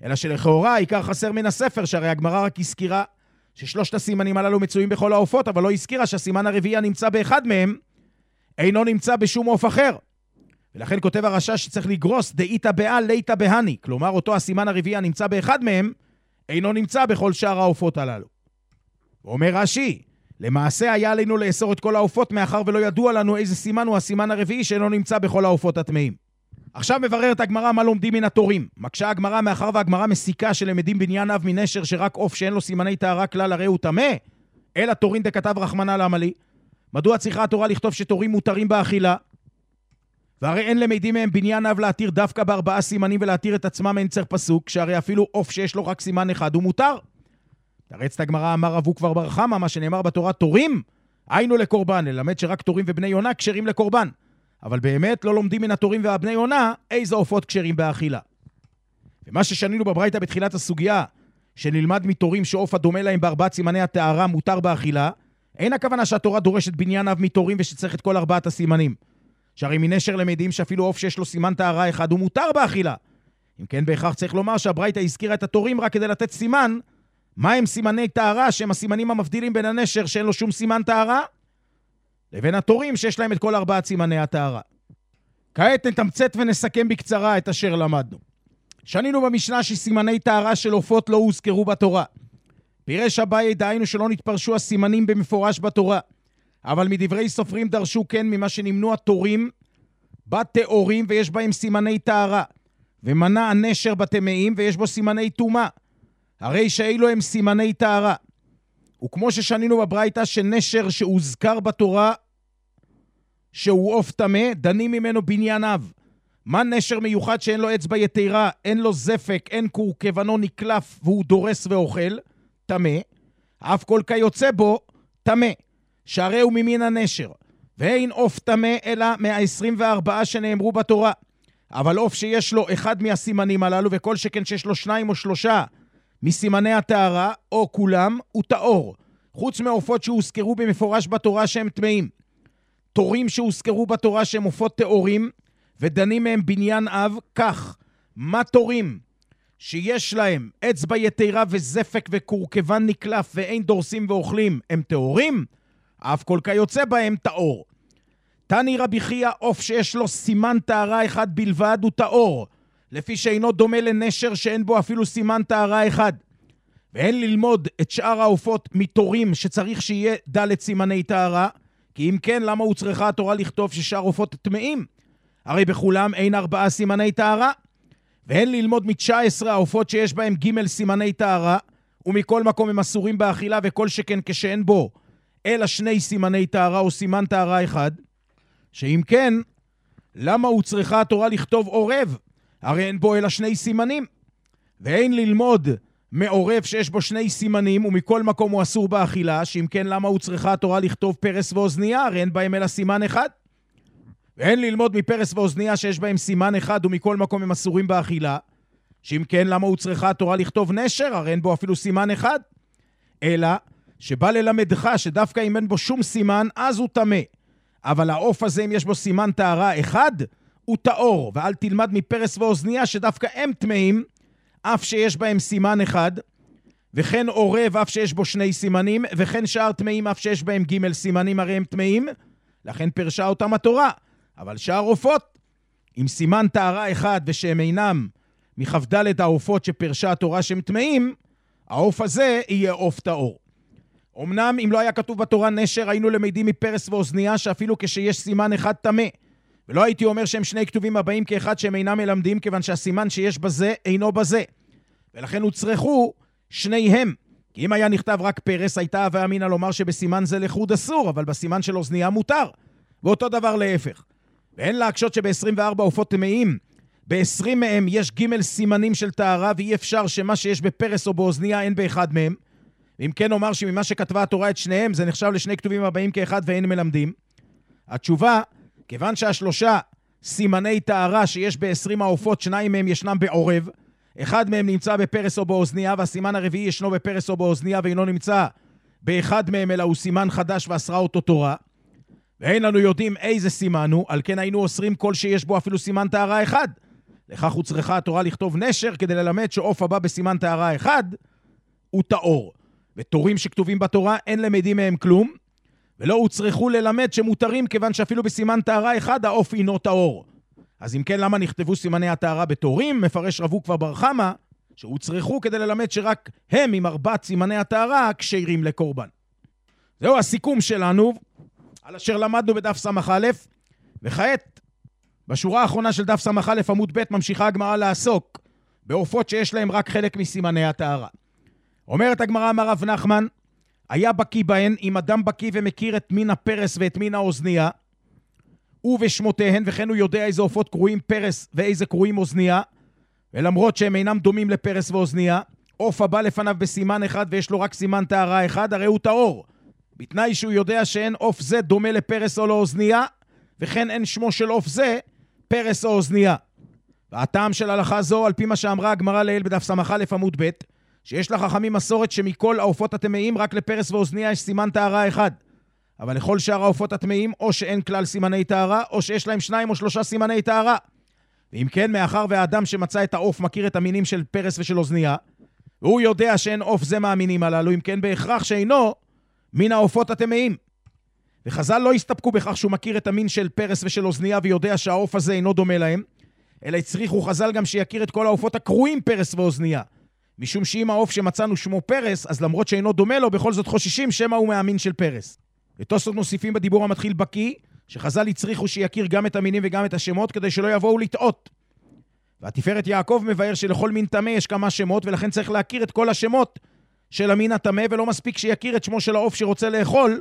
אלא שלכאורה העיקר חסר מן הספר, שהרי הגמרא רק הזכירה ששלושת הסימנים הללו מצויים בכל העופות, אבל לא הזכירה שהסימן הרביעי הנמצא באחד מהם, אינו נמצא בשום עוף אחר. ולכן כותב הרש"ש שצריך לגרוס דאיתא באה ליתא בהני, כלומר אותו הסימן הרביעי הנמצא באחד מהם, אינו נמצא בכל שאר העופות הללו. אומר רש"י, למעשה היה עלינו לאסור את כל העופות, מאחר ולא ידוע לנו איזה סימן הוא הסימן הרביעי שאינו נמצא בכל העופות הטמאים. עכשיו מבררת הגמרא מה לומדים מן התורים. מקשה הגמרא, מאחר והגמרא מסיקה שלמדים בניין אב מנשר שרק עוף שאין לו סימני טהרה כלל הרי הוא טמא, אלא תורין דכתב רחמנא למה לי? מדוע צריכה התורה לכתוב שתורים מותרים באכילה? והרי אין למדים מהם בניין אב להתיר דווקא בארבעה סימנים ולהתיר את עצמם אין צר פסוק, שהרי אפילו עוף שיש לו רק סימן אחד הוא מותר. תרץ את הגמרא, אמר רבו כבר בר חמא, מה שנאמר בתורה תורים, היינו לקורבן, ללמד שרק תורים ובני יונה כשרים לקורבן. אבל באמת לא לומדים מן התורים והבני יונה איזה עופות כשרים באכילה. ומה ששנינו בברייתא בתחילת הסוגיה, שנלמד מתורים שעוף הדומה להם בארבעת סימני הטהרה מותר באכילה, אין הכוונה שהתורה דורשת בניין אב מתורים ושצריך את כל ארבעת הסימנים. שהרי מנשר למדים שאפילו עוף שיש לו סימן טהרה אחד הוא מותר באכילה. אם כן בהכרח צריך לומר שהברייתא הזכירה את התורים רק כדי לתת סימן, מה הם סימני טהרה שהם הסימנים המבדילים בין הנשר שאין לו שום סימן טהרה, לבין התורים שיש להם את כל ארבעת סימני הטהרה. כעת נתמצת ונסכם בקצרה את אשר למדנו. שנינו במשנה שסימני טהרה של עופות לא הוזכרו בתורה. פירש אביי דהיינו שלא נתפרשו הסימנים במפורש בתורה, אבל מדברי סופרים דרשו כן ממה שנמנו התורים בתיאורים ויש בהם סימני טהרה, ומנה הנשר בטמאים ויש בו סימני טומאה. הרי שאילו הם סימני טהרה. וכמו ששנינו בברייתא שנשר שהוזכר בתורה שהוא עוף טמא, דנים ממנו בניין אב. מה נשר מיוחד שאין לו אצבע יתרה, אין לו זפק, אין קורקבנו נקלף והוא דורס ואוכל, טמא. אף כל כיוצא בו, טמא. שהרי הוא ממין הנשר. ואין עוף טמא אלא 124 שנאמרו בתורה. אבל עוף שיש לו אחד מהסימנים הללו, וכל שכן שיש לו 2 או 3 מסימני הטהרה, או כולם, הוא טהור. חוץ מעופות שהוזכרו במפורש בתורה שהם טמאים. תורים שהוזכרו בתורה שהם עופות טהורים, ודנים מהם בניין אב, כך. מה תורים שיש להם אצבע יתרה וזפק וקורקבן נקלף, ואין דורסים ואוכלים, הם טהורים? אף כל כיוצא בהם טהור. תני רבי חייא, עוף שיש לו סימן טהרה אחד בלבד הוא טהור, לפי שאינו דומה לנשר שאין בו אפילו סימן טהרה אחד. ואין ללמוד את שאר העופות מתורים שצריך שיהיה ד' סימני טהרה, כי אם כן, למה הוא צריכה התורה לכתוב ששאר עופות טמאים? הרי בכולם אין 4 סימני טהרה. ואין ללמוד מ-19 העופות שיש בהם ג' סימני טהרה, ומכל מקום הם אסורים באכילה, וכל שכן כשאין בו אלא 2 סימני טהרה או סימן טהרה אחד, שאם כן, למה הוא צריכה התורה לכתוב עורב? הרי אין בו אלא 2 סימנים. ואין ללמוד מעורב שיש בו 2 סימנים, ומכל מקום הוא אסור באכילה, שאם כן, למה הוא צריכה התורה לכתוב פרס ואוזנייה? הרי אין בהם אלא סימן אחד. ואין ללמוד מפרס ואוזנייה שיש בהם סימן אחד, ומכל מקום הם אסורים באכילה, שאם כן, למה הוא צריכה התורה לכתוב נשר? הרי אין בו אפילו סימן אחד. אלא שבא ללמדך שדווקא אם אין בו שום סימן, אז הוא טמא. אבל העוף הזה, אם יש בו סימן טהרה אחד, הוא טהור. ואל תלמד מפרס ואוזנייה שדווקא הם טמאים, אף שיש בהם סימן אחד, וכן עורב אף שיש בו 2 סימנים, וכן שאר טמאים אף שיש בהם ג' סימנים, הרי הם טמאים, לכן פרשה אותם התורה. אבל שאר עופות, עם סימן טהרה אחד ושהם אינם מכ"ד העופות שפרשה התורה שהם טמאים, העוף הזה יהיה עוף טהור. אמנם אם לא היה כתוב בתורה נשר, היינו למדים מפרס ואוזנייה שאפילו כשיש סימן אחד טמא. ולא הייתי אומר שהם 2 כתובים הבאים כאחד שהם אינם מלמדים, כיוון שהסימן שיש בזה אינו בזה. ולכן הוצרכו שניהם. כי אם היה נכתב רק פרס, הייתה הווה אמינא לומר שבסימן זה לחוד אסור, אבל בסימן של אוזנייה מותר. ואותו דבר להפך. ואין להקשות שב-24 עופות טמאים, ב-20 מהם יש ג' סימנים של טהרה, ואי אפשר שמה שיש בפרס או באוזנייה אין באחד מהם. ואם כן אומר שממה שכתבה התורה את שניהם, זה נחשב ל2 כתובים הבאים כאחד ואין מלמדים. התשובה, כיוון שה3 סימני טהרה שיש ב-20 העופות, 2 מהם ישנם בעורב, אחד מהם נמצא בפרס או באוזנייה, והסימן הרביעי ישנו בפרס או באוזנייה, ואינו נמצא באחד מהם, אלא הוא סימן חדש ואסרה אותו תורה. ואין לנו יודעים איזה סימן הוא, על כן היינו אוסרים כל שיש בו אפילו סימן טהרה אחד. לכך הוצרכה התורה לכתוב נשר כדי ללמד שעוף הבא בסימן טהרה אחד הוא טהור. ותורים שכתובים בתורה אין למדים מהם כלום, ולא הוצרכו ללמד שמותרים כיוון שאפילו בסימן טהרה אחד העוף אינו טהור. אז אם כן, למה נכתבו סימני הטהרה בתורים? מפרש רב כבר בר חמא שהוצרכו כדי ללמד שרק הם עם 4 סימני הטהרה כשרים לקורבן. זהו הסיכום שלנו על אשר למדנו בדף סמ"א, וכעת בשורה האחרונה של דף סמ"א עמוד ב' ממשיכה הגמרא לעסוק בעופות שיש להם רק חלק מסימני הטהרה. אומרת הגמרא, אמר רב נחמן, היה בקיא בהן, אם אדם בקיא ומכיר את מין הפרס ואת מין האוזנייה, ובשמותיהן, וכן הוא יודע איזה עופות קרויים פרס ואיזה קרויים אוזנייה, ולמרות שהם אינם דומים לפרס ואוזנייה, עוף הבא לפניו בסימן אחד ויש לו רק סימן טהרה אחד, הרי הוא טהור. בתנאי שהוא יודע שאין עוף זה דומה לפרס או לאוזנייה, וכן אין שמו של עוף זה פרס או אוזנייה. והטעם של הלכה זו, על פי מה שאמרה הגמרא לעיל בדף סמ"א עמוד ב', שיש לחכמים מסורת שמכל העופות הטמאים רק לפרס ואוזנייה יש סימן טהרה אחד. אבל לכל שאר העופות הטמאים או שאין כלל סימני טהרה, או שיש להם 2 או 3 סימני טהרה. ואם כן, מאחר והאדם שמצא את העוף מכיר את המינים של פרס ושל אוזנייה, והוא יודע שאין עוף זה מהמינים הללו, אם כן בהכרח שאינו מן העופות הטמאים. וחז"ל לא הסתפקו בכך שהוא מכיר את המין של פרס ושל אוזנייה ויודע שהעוף הזה אינו דומה להם, אלא הצריכו חז"ל גם שיכיר את כל העופות הקרויים פרס ואוזנייה. משום שאם העוף שמצאנו שמו פרס, אז למרות שאינו דומה לו, בכל זאת חוששים שמא הוא מהמין של פרס. ותוספות מוסיפים בדיבור המתחיל בקיא, שחז"ל הצריכו שיכיר גם את המינים וגם את השמות, כדי שלא יבואו לטעות. והתפארת יעקב מבאר שלכל מין טמא יש כמה שמות, ולכן צריך להכיר את כל השמות של המין הטמא, ולא מספיק שיכיר את שמו של העוף שרוצה לאכול,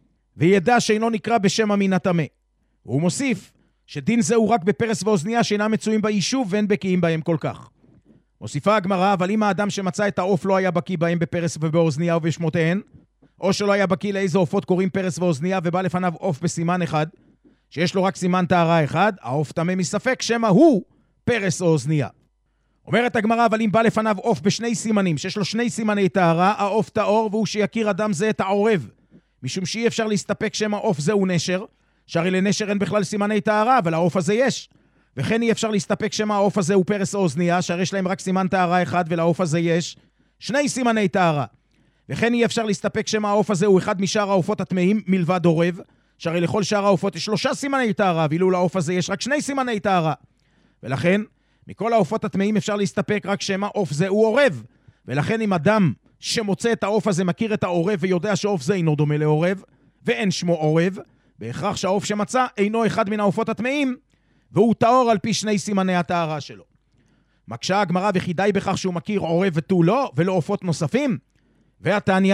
וידע שאינו נקרא בשם המין הטמא. והוא מוסיף שדין זה הוא רק בפרס ואוזנייה שאינם מצויים ביישוב ואין בקיאים בהם כל כך. מוסיפה הגמרא, אבל אם האדם שמצא את העוף לא היה בקיא בהם בפרס ובאוזנייה ובשמותיהן, או שלא היה בקיא לאיזה עופות קוראים פרס ואוזנייה ובא לפניו עוף בסימן אחד, שיש לו רק סימן טהרה אחד, העוף טמא מספק שמא הוא פרס או אוזנייה. אומרת הגמרא, אבל אם בא לפניו עוף בשני סימנים, שיש לו 2 סימני טהרה, העוף טהור, והוא שיכיר אדם זה את העורב, משום שאי אפשר להסתפק שמא עוף זה הוא נשר, שהרי לנשר אין בכלל סימני טהרה, אבל העוף הזה יש. וכן אי אפשר להסתפק שמא העוף הזה הוא פרס או אוזנייה, שהרי יש להם רק סימן טהרה אחד, ולעוף הזה יש 2 סימני טהרה. וכן אי אפשר להסתפק שמא העוף הזה הוא אחד משאר העופות הטמאים מלבד עורב, שהרי לכל שאר העופות יש 3 סימני טהרה, ואילו לעוף הזה יש רק 2 סימני טהרה. ולכן, מכל העופות הטמאים אפשר להסתפק רק שמא עוף זה הוא עורב. ולכן אם אדם שמוצא את העוף הזה מכיר את העורב ויודע שעוף זה אינו דומה לעורב, ואין שמו עורב, בהכרח שהעוף שמצא אינו אחד מן העופות הטמאים, והוא טהור על פי 2 סימני הטהרה שלו. מקשה הגמרא, וכי די בכך שהוא מכיר עורב ותו לא, ולא עופות נוספים? והתניא,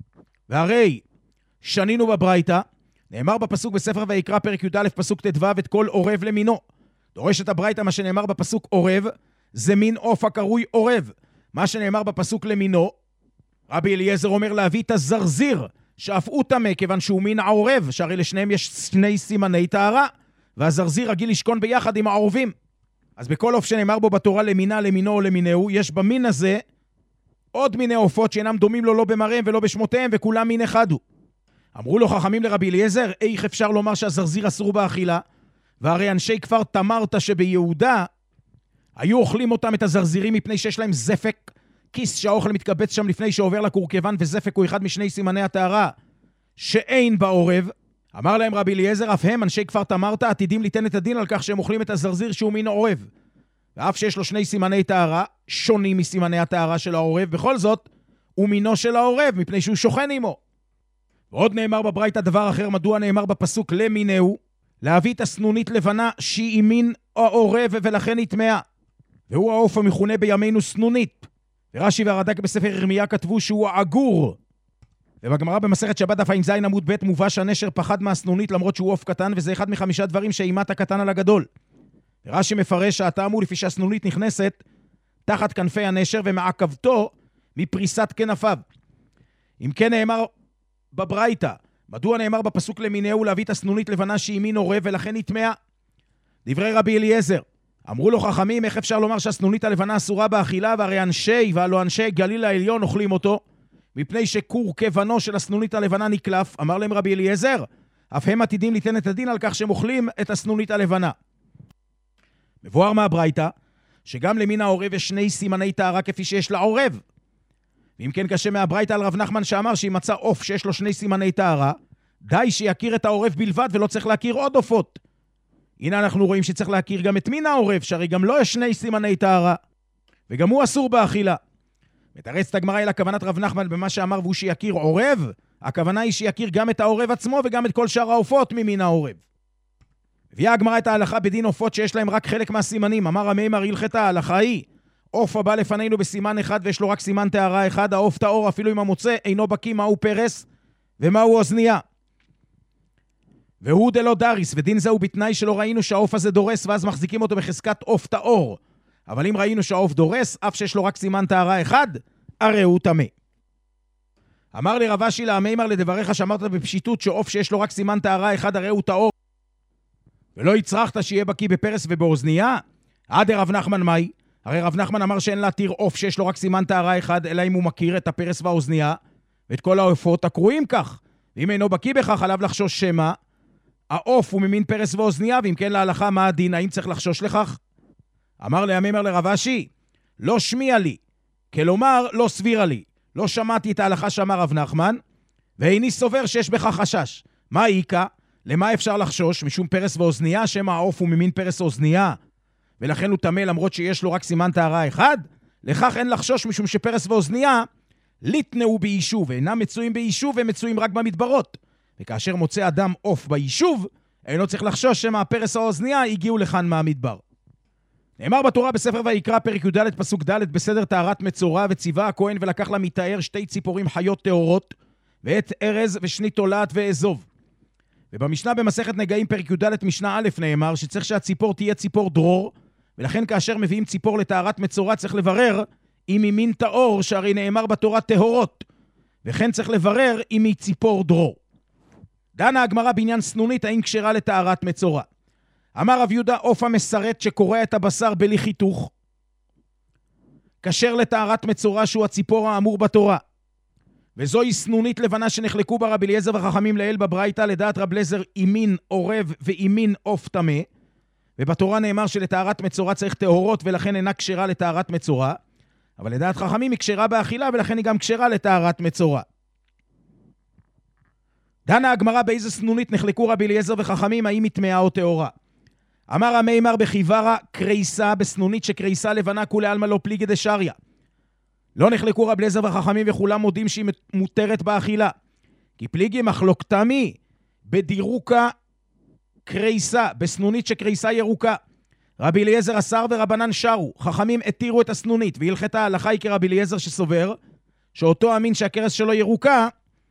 והרי שנינו בברייתא, נאמר בפסוק בספר ויקרא פרק י"א פסוק ט"ו, את כל עורב למינו. דורשת הברייתא מה שנאמר בפסוק עורב, זה מין עוף הקרוי עורב. מה שנאמר בפסוק למינו, רבי אליעזר אומר להביא את הזרזיר, שאף הוא טמא, כיוון שהוא מין העורב, שהרי לשניהם יש 2 סימני טהרה, והזרזיר רגיל לשכון ביחד עם העורבים. אז בכל עוף שנאמר בו בתורה למינה, למינו או למינהו, יש במין הזה עוד מיני עופות שאינם דומים לו לא במראיהם ולא בשמותיהם, וכולם מין אחד הוא. אמרו לו חכמים לרבי אליעזר, איך אפשר לומר שהזרזיר אסור באכילה? והרי אנשי כפר תמרת שביהודה היו אוכלים אותם את הזרזירים מפני שיש להם זפק, כיס שהאוכל מתקבץ שם לפני שעובר לקורקבן, וזפק הוא אחד מ2 סימני הטהרה שאין בעורב. אמר להם רבי אליעזר, אף הם אנשי כפר תמרת עתידים ליתן את הדין על כך שהם אוכלים את הזרזיר שהוא מין עורב, ואף שיש לו 2 סימני טהרה שונים מסימני הטהרה של העורב, בכל זאת הוא מינו של העורב מפני שהוא שוכן עמו. ועוד נאמר בברייתא דבר אחר, מדוע נאמר בפסוק למינהו, להביא את הסנונית לבנה שהיא מין העורב ולכן היא טמאה, והוא העוף המכונה בימינו סנונית. ורש"י והרד"ק בספר ירמיה כתבו שהוא העגור. ובגמרא במסכת שבת דף ע"ז עמוד ב' מובא שהנשר פחד מהסנונית למרות שהוא עוף קטן, וזה אחד מ5 דברים שאימת הקטן על הגדול. ורש"י מפרש שהטעם הוא לפי שהסנונית נכנסת תחת כנפי הנשר ומעקבתו מפריסת כנפיו. אם כן נאמר בברייתא, מדוע נאמר בפסוק למינהו להביא את הסנונית לבנה שהיא מין עורב ולכן היא טמאה? דברי רבי אליעזר, אמרו לו חכמים, איך אפשר לומר שהסנונית הלבנה אסורה באכילה, והרי אנשי והלא אנשי גליל העליון אוכלים אותו, מפני שקורקבנו של הסנונית הלבנה נקלף. אמר להם רבי אליעזר, אף הם עתידים ליתן את הדין על כך שהם אוכלים את הסנונית הלבנה. מבואר מהברייתא, שגם למין העורב יש שני סימני טהרה כפי שיש לעורב. ואם כן קשה מהברייתא על רב נחמן שאמר שאם מצא עוף שיש לו שני סימני טהרה, די שיכיר את העורב בלבד ולא צריך להכיר עוד עופות. הנה אנחנו רואים שצריך להכיר גם את מין העורב, שהרי גם לא יש שני סימני טהרה, וגם הוא אסור באכילה. מתרצת הגמרא אל כוונת רב נחמן במה שאמר והוא שיכיר עורב, הכוונה היא שיכיר גם את העורב עצמו וגם את כל שאר העופות ממין העורב. הביאה הגמרא את ההלכה בדין עופות שיש להם רק חלק מהסימנים. אמר המימר הלכתה, ההלכה היא, עוף הבא לפנינו בסימן אחד ויש לו רק סימן טהרה אחד, העוף טהור אפילו אם המוצא אינו בקיא מהו פרס ומהו אוזנייה. והוא דלא דריס, ודין זהו בתנאי שלא ראינו שהעוף הזה דורס ואז מחזיקים אותו בחזקת עוף טהור. אבל אם ראינו שהעוף דורס, אף שיש לו רק סימן טהרה אחד, הרי הוא טמא. אמר לי רב אשי להמימר לדבריך שאמרת בפשיטות שעוף שיש לו רק סימן טהרה אחד, הרי הוא טהור. ולא הצרכת שיהיה בקיא בפרס ובאוזנייה? עד רב נחמן מאי? הרי רב נחמן אמר שאין להתיר עוף שיש לו רק סימן טהרה אחד, אלא אם הוא מכיר את הפרס והאוזנייה, ואת כל העופות הקרויים כך. ואם אינו בקיא בכך, עליו לחשוש שמה העוף הוא ממין פרס ואוזנייה, ואם כן להלכה מה הדין, האם צריך לחשוש לכך? אמר להמימר לרב אשי, לא שמיע לי, כלומר לא סבירה לי. לא שמעתי את ההלכה שאמר רב נחמן, ואיני סובר שיש בכך חשש. מה איקה? למה אפשר לחשוש? משום פרס ואוזנייה, שמה העוף הוא ממין פרס ואוזנייה, ולכן הוא טמא למרות שיש לו רק סימן טהרה אחד? לכך אין לחשוש משום שפרס ואוזנייה ליטנאו ביישוב, ואינם מצויים ביישוב, הם מצויים רק במדברות. וכאשר מוצא אדם עוף ביישוב, אינו צריך לחשוש שמה הפרס והאוזנייה הגיעו לכאן מהמדבר. נאמר בתורה בספר ויקרא פרק י"ד פסוק ד' בסדר טהרת מצורע, וציווה הכהן ולקח לה מתאר שתי ציפורים חיות טהורות, ואת ארז ושנית תולעת ואזוב. ובמשנה במסכת נגעים פרק י"ד משנה א' נאמר שצריך שהציפור תהיה ציפור דרור, ולכן כאשר מביאים ציפור לטהרת מצורע צריך לברר אם היא מין טהור, שהרי נאמר בתורה טהורות, וכן צריך לברר אם היא ציפור דרור. דנה הגמרא בעניין סנונית האם כשרה לטהרת מצורע. אמר רב יהודה, עוף המסרט שקורע את הבשר בלי חיתוך כשר לטהרת מצורע שהוא הציפור האמור בתורה, וזוהי סנונית לבנה שנחלקו בה רבי אליעזר וחכמים לאל בברייתא, לדעת רב אליעזר ימין עורב וימין עוף טמא, ובתורה נאמר שלטהרת מצורע צריך טהורות ולכן אינה כשרה לטהרת מצורע, אבל לדעת חכמים היא כשרה באכילה ולכן היא גם כשרה לטהרת מצורע. דנה הגמרא באיזה סנונית נחלקו רבי אליעזר וחכמים, האם היא טמאה או טהורה. אמר המימר בחיוורה קריסה, בסנונית שקריסה לבנה כולי עלמא לא פליגי דשריה. לא נחלקו רבי אליעזר וחכמים וכולם מודים שהיא מותרת באכילה. כי פליגי מחלוקתמי בדירוקה קריסה, בסנונית שקריסה ירוקה. רבי אליעזר אסר ורבנן שרו, חכמים התירו את הסנונית, והלכת ההלכה היא כרבי אליעזר שסובר שאותו אמין שהקרס שלו ירוקה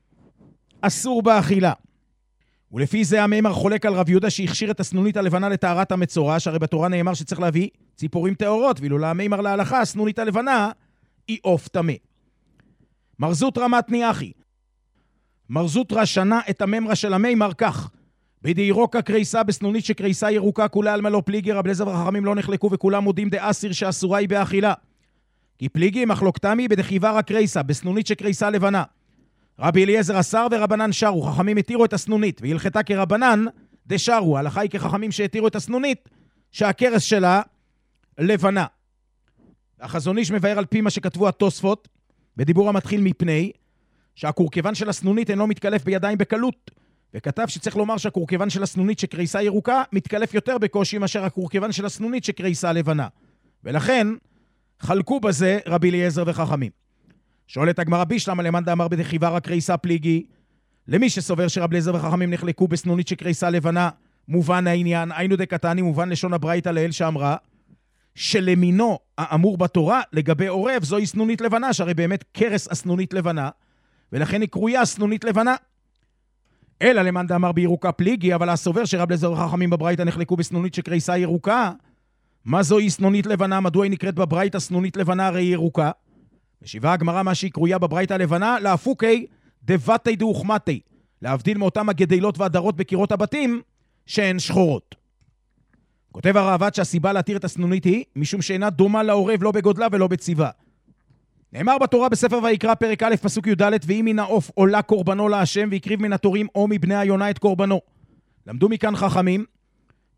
אסור באכילה. ולפי זה המימר חולק על רב יהודה שהכשיר את הסנונית הלבנה לטהרת המצורע, שהרי בתורה נאמר שצריך להביא ציפורים טהורות, ואילו להמימר להלכה הסנונית הלבנה היא עוף טמא. מר זוטרא מתני אחי, מר זוטרא שנה את הממרה של המימר כך, בדירוקה קריסה, בסנונית שקריסה ירוקה כולי עלמא לא פליגי, רבי אליעזר וחכמים לא נחלקו וכולם מודים דאסיר שאסורה היא באכילה. כי פליגי מחלוקתמי בדחיוורה קריסה, בסנונית שקריסה לבנה. רבי אליעזר אסר ורבנן שרו, חכמים התירו את הסנונית, והלכתה כרבנן דשרו, ההלכה היא כחכמים שהתירו את הסנונית שהקרס שלה לבנה. החזון איש מבאר על פי מה שכתבו התוספות בדיבור המתחיל מפני שהקורקבן של הסנונית אינו מתקלף בידיים בקלות, וכתב שצריך לומר שהקורקבן של הסנונית שקריסה ירוקה מתקלף יותר בקושי מאשר הקורקבן של הסנונית שקריסה לבנה, ולכן חלקו בזה רבי אליעזר וחכמים. שואלת הגמרא בישלמה למאן דאמר בדחיוורה קריסה פליגי, למי שסובר שרבי אליעזר וחכמים נחלקו בסנונית שקריסה לבנה, מובן העניין, היינו דקתני, מובן לשון הברייתא לאל שאמרה שלמינו האמור בתורה לגבי עורב זוהי סנונית לבנה, שהרי באמת קרס הסנונית לבנה, ולכן היא קרויה סנונית לבנה. אלא למאן דאמר בירוקה פליגי, אבל הסובר שרבי אליעזר וחכמים בברייתא נחלקו בסנונית שקריסה ירוקה, מה זוהי סנונית לבנה? מדוע היא נקראת בברייתא סנונית לבנה הרי ירוקה? משיבה הגמרא מה שהיא קרויה בברייתא לבנה, להפוקי דבתי דאוכמתי, להבדיל מאותם הגדלות והדרות בקירות הבתים שהן שחורות. כותב הראב"ד שהסיבה להתיר את הסנונית היא משום שאינה דומה לעורב לא בגודלה ולא בצבעה. נאמר בתורה בספר ויקרא פרק א' פסוק י"ד, ואם מן העוף עולה קורבנו להשם והקריב מן התורים או מבני היונה את קורבנו. למדו מכאן חכמים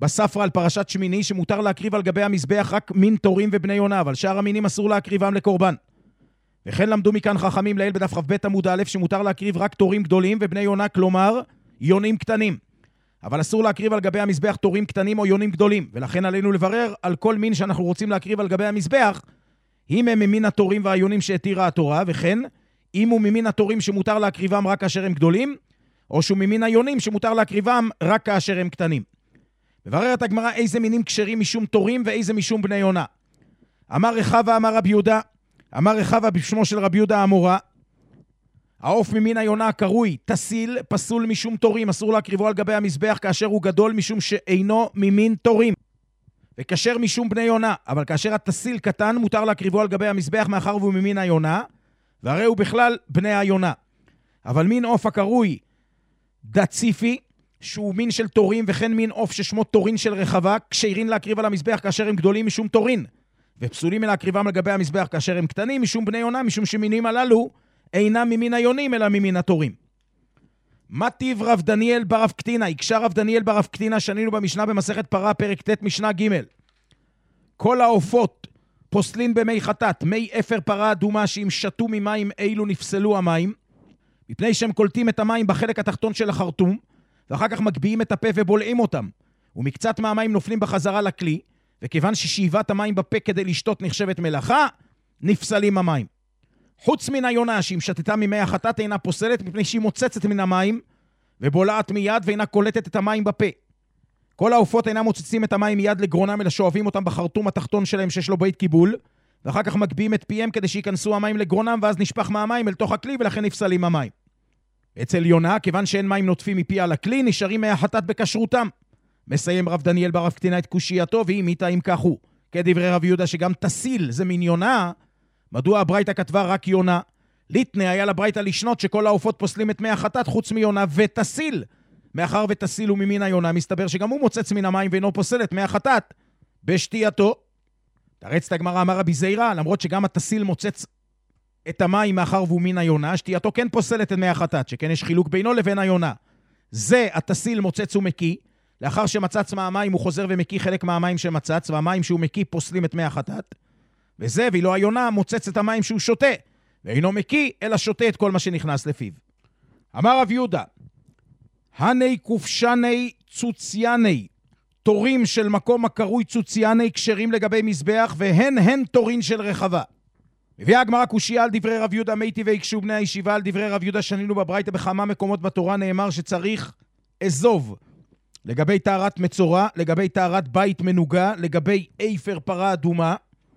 בספרה על פרשת שמיני שמותר להקריב על גבי המזבח רק מין תורים ובני יונה, אבל שאר המינים אסור להקריבם לקורבן. וכן למדו מכאן חכמים לעיל בדף כ"ב עמוד א' שמותר להקריב רק תורים גדולים ובני יונה, כלומר יונים קטנים. אבל אסור להקריב על גבי המזבח תורים קטנים או יונים גדולים, ולכן עלינו לברר על כל מין שאנחנו רוצים להקריב על גבי המזבח, אם הם ממין התורים והיונים שהתירה התורה, וכן אם הוא ממין התורים שמותר להקריבם רק כאשר הם גדולים, או שהוא ממין היונים שמותר להקריבם רק כאשר הם קטנים. מבררת הגמרא איזה מינים כשרים משום תורים ואיזה משום בני יונה. אמר רחבה אמר רבי יהודה, אמר רחבה בשמו של רבי יהודה האמורה, העוף ממין היונה הקרוי תסיל פסול משום תורים, אסור להקריבו על גבי המזבח כאשר הוא גדול משום שאינו ממין תורים, וכשר משום בני יונה, אבל כאשר התסיל קטן מותר להקריבו על גבי המזבח מאחר והוא ממין היונה, והרי הוא בכלל בני היונה. אבל מין עוף הקרוי דציפי, שהוא מין של תורים, וכן מין עוף ששמו תורין של רחבה, כשרים להקריב על המזבח כאשר הם גדולים משום תורין, ופסולים להקריבם על גבי המזבח כאשר הם קטנים משום בני יונה, משום שמינים הללו אינם ממין היונים אלא ממין התורים. מה טיב רב דניאל ברב קטינה? הקשה רב דניאל ברב קטינה שנינו במשנה במסכת פרה פרק ט' משנה ג'. כל העופות פוסלין במי חטאת, מי אפר פרה אדומה שאם שתו ממים אילו נפסלו המים, מפני שהם קולטים את המים בחלק התחתון של החרטום, ואחר כך מגביעים את הפה ובולעים אותם, ומקצת מהמים נופלים בחזרה לכלי, וכיוון ששאיבת המים בפה כדי לשתות נחשבת מלאכה, נפסלים המים. חוץ מן היונה שאם שתתה ממי החטאת אינה פוסלת, מפני שהיא מוצצת מן המים, ובולעת מיד ואינה קולטת את המים בפה. כל העופות אינם מוצצים את המים מיד לגרונם, אלא שואבים אותם בחרטום התחתון שלהם שיש לו בית קיבול, ואחר כך מגביעים את פיהם כדי שיכנסו המים לגרונם, ואז נשפך מהמים אל תוך הכלי, ולכן נפסלים המים. אצל יונה, כיוון שאין מים נוטפים מפי על הכלי, נשארים מהחטאת בכשרותם. מסיים רב דניאל ברב קטינה את קושייתו, והיא מיתה אם כך הוא. כדברי רב יהודה שגם תסיל זה מין יונה, מדוע הברייתא כתבה רק יונה? ליטני היה לברייתא לשנות שכל העופות פוסלים את מי החטאת חוץ מיונה ותסיל. מאחר ותסיל הוא ממין היונה, מסתבר שגם הוא מוצץ מן המים ואינו פוסל את מי החטאת בשתייתו. תרץ הגמרא אמר רבי זיירא, למרות שגם התסיל מוצץ את המים מאחר והוא מין היונה, שתייתו כן פוסלת את מי החטאת, שכן יש חילוק בינו לבין היונה. זה התסיל מוצץ ומקיא, לאחר שמצץ מהמים הוא חוזר ומקיא חלק מהמים שמצץ, והמים שהוא מקיא פוסלים את מי החטאת. וזה, ואילו היונה מוצץ את המים שהוא שותה, ואינו מקיא, אלא שותה את כל מה שנכנס לפיו. אמר רב יהודה, הני קופשני צוציאני, תורים של מקום הקרוי צוציאני כשרים לגבי מזבח, והן תורין של רחבה. הביאה הגמרא קושיה על דברי רב יהודה מתי ויקשו בני הישיבה, על דברי רב יהודה שנינו בברייתא בכמה מקומות בתורה נאמר שצריך אזוב, לגבי טהרת מצורע, לגבי טהרת בית מנוגה, לגבי אפר פרה אדומה.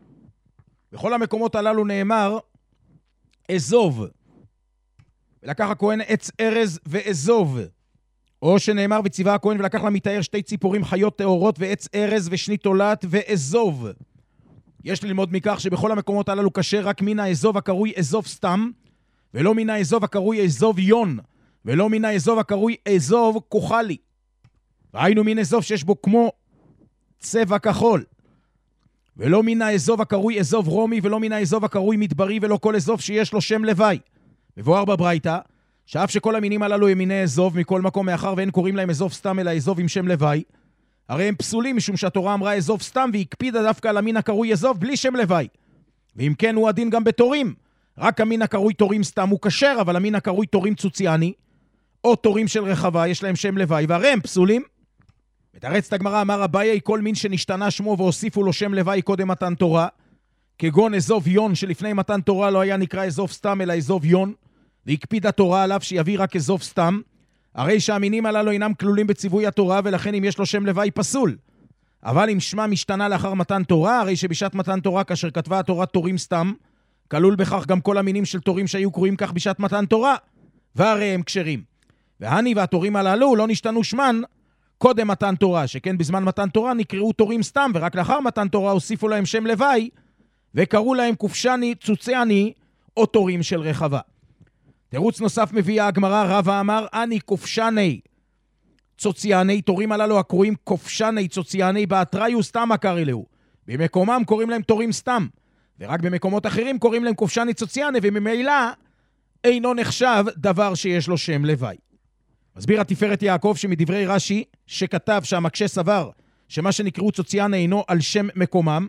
בכל המקומות הללו נאמר אזוב, ולקח הכהן עץ ארז ואזוב, או שנאמר וציווה הכהן ולקח למתאר שתי ציפורים חיות טהורות ועץ ארז ושני תולעת ואזוב. יש ללמוד מכך שבכל המקומות הללו כשר רק מן האזוב הקרוי אזוב סתם, ולא מן האזוב הקרוי אזוב יון, ולא מן האזוב הקרוי אזוב כוחלי. ראינו מן אזוב שיש בו כמו צבע כחול, ולא מן האזוב הקרוי אזוב רומי, ולא מן האזוב הקרוי מדברי, ולא כל אזוב שיש לו שם לוואי. מבואר בברייתא, שאף שכל המינים הללו הם מיני אזוב מכל מקום, מאחר ואין קוראים להם אזוב סתם אלא אזוב עם שם לוואי, הרי הם פסולים משום שהתורה אמרה אזוב סתם, והקפידה דווקא על המין הקרוי אזוב בלי שם לוואי. ואם כן הוא הדין גם בתורים. רק המין הקרוי תורים סתם הוא כשר, אבל המין הקרוי תורים צוציאני, או תורים של רחבה, יש להם שם לוואי, והרי הם פסולים. ותרץ הגמרא אמר אביי, כל מין שנשתנה שמו והוסיפו לו שם לוואי קודם מתן תורה, כגון אזוב יון שלפני מתן תורה לא היה נקרא אזוב סתם אלא אזוב יון, והקפיד התורה עליו שיביא רק אזוב סתם, הרי שהמינים הללו אינם כלולים בציווי התורה, ולכן אם יש לו שם לוואי פסול. אבל אם שמה משתנה לאחר מתן תורה, הרי שבשעת מתן תורה כאשר כתבה התורה תורים סתם, כלול בכך גם כל המינים של תורים שהיו קרויים כך בשעת מתן תורה, והרי הם כשרים. והני והתורים הללו לא נשתנו שמן קודם מתן תורה, שכן בזמן מתן תורה נקראו תורים סתם, ורק לאחר מתן תורה הוסיפו להם שם לוואי, וקראו להם קופשני, צוציאני, או תורים של רחבה. תירוץ נוסף מביאה הגמרא, רבא אמר, אני קופשני, צוציאני, תורים הללו הקרואים קופשני, צוציאני, באתריו סתם הקרי לו. במקומם קוראים להם תורים סתם, ורק במקומות אחרים קוראים להם קופשני, צוציאני, וממילא אינו נחשב דבר שיש לו שם לוואי. מסביר התפארת יעקב שמדברי רש"י שכתב שהמקשה סבר שמה שנקראו צוציאנה אינו על שם מקומם,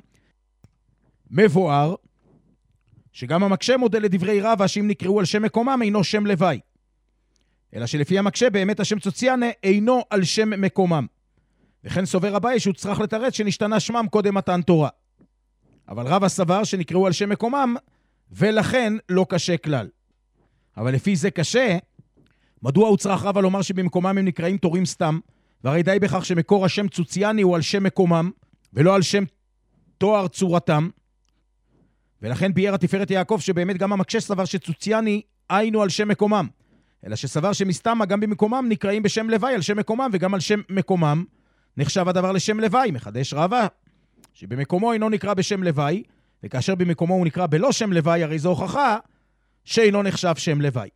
מבואר, שגם המקשה מודה לדברי רבא שאם נקראו על שם מקומם אינו שם לוואי. אלא שלפי המקשה באמת השם צוציאנה אינו על שם מקומם. וכן סובר אביי שהוא צריך לתרץ שנשתנה שמם קודם מתן תורה. אבל רבא סבר שנקראו על שם מקומם, ולכן לא קשה כלל. אבל לפי זה קשה, מדוע הוא צריך רבא לומר שבמקומם הם נקראים תורים סתם, והרי די בכך שמקור השם צוציאני הוא על שם מקומם, ולא על שם תואר צורתם. ולכן ביאר התפארת יעקב שבאמת גם המקשה סבר שצוציאני היינו על שם מקומם, אלא שסבר שמסתמה גם במקומם נקראים בשם לוואי על שם מקומם, וגם על שם מקומם נחשב הדבר לשם לוואי. מחדש רבא שבמקומו אינו נקרא בשם לוואי, וכאשר במקומו הוא נקרא בלא שם לוואי, הרי זו הוכחה שאינו נחשב שם לוואי.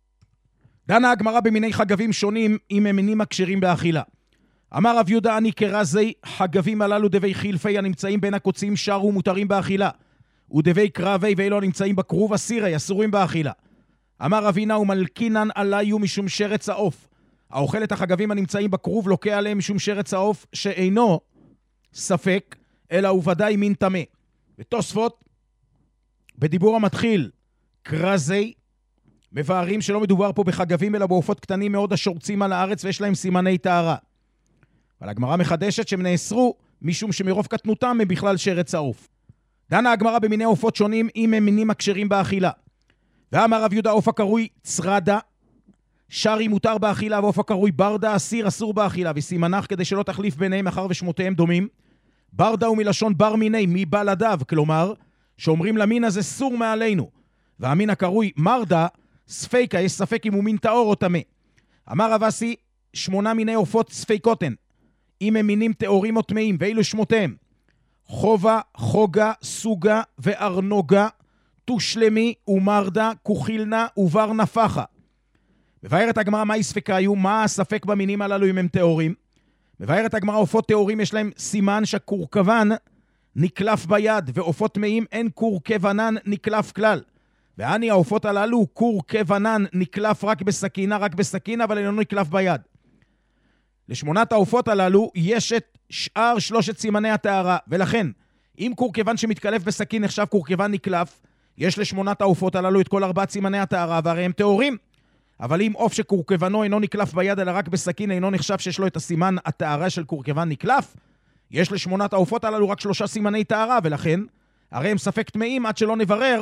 דנה הגמרא במיני חגבים שונים אם הם מינים הכשרים באכילה. אמר רב יהודה אני כרזי חגבים הללו דבי חילפי הנמצאים בין הקוצים שרו מותרים באכילה, ודבי קרבי ואלו הנמצאים בקרוב אסירי אסורים באכילה. אמר רבינה ומלקינן עליו משום שרץ העוף. האוכל את החגבים הנמצאים בקרוב לוקה עליהם משום שרץ העוף שאינו ספק אלא הוא ודאי מין טמא. ותוספות בדיבור המתחיל קרזי מבארים שלא מדובר פה בחגבים אלא בעופות קטנים מאוד השורצים על הארץ ויש להם סימני טהרה. אבל הגמרא מחדשת שהם נאסרו משום שמרוב קטנותם הם בכלל שרץ העוף. דנה הגמרא במיני עופות שונים אם הם מינים הכשרים באכילה. ואמר רב יהודה עוף הקרוי צרדה שרי מותר באכילה, ועוף הקרוי ברדה אסיר אסור באכילה, וסימנך כדי שלא תחליף ביניהם מאחר ושמותיהם דומים. ברדה הוא מלשון בר מיני, מבלדיו, כלומר שאומרים למין הזה סור מעלינו, והמין הקרוי מרדה ספיקה, יש ספק אם הוא מין טהור או טמא. אמר רב אסי 8 מיני עופות ספיקותן אם הם מינים טהורים או טמאים, ואילו שמותיהם חובה, חוגה, סוגה וארנוגה, תושלמי ומרדה, כוחילנה ובר נפחה. מבארת הגמרא מהי ספקיו, מה הספק במינים הללו אם הם טהורים. מבארת הגמרא עופות טהורים יש להם סימן שקורקבן נקלף ביד, ועופות טמאים אין קורקבנן נקלף כלל. ואני העופות הללו קורקבנן נקלף רק בסכינה, אבל אינו נקלף ביד. לשמונת העופות הללו יש את שאר 3 סימני הטהרה, ולכן אם קורקבן שמתקלף בסכין נחשב קורקבן נקלף, יש לשמונת העופות הללו את כל 4 סימני הטהרה, והרי הם טהורים. אבל אם עוף שקורקבנו אינו נקלף ביד אלא רק בסכין אינו נחשב שיש לו את הסימן הטהרה של קורקבן נקלף, יש לשמונת העופות הללו רק 3 סימני טהרה, ולכן הרי הם ספק טמאים עד שלא נברר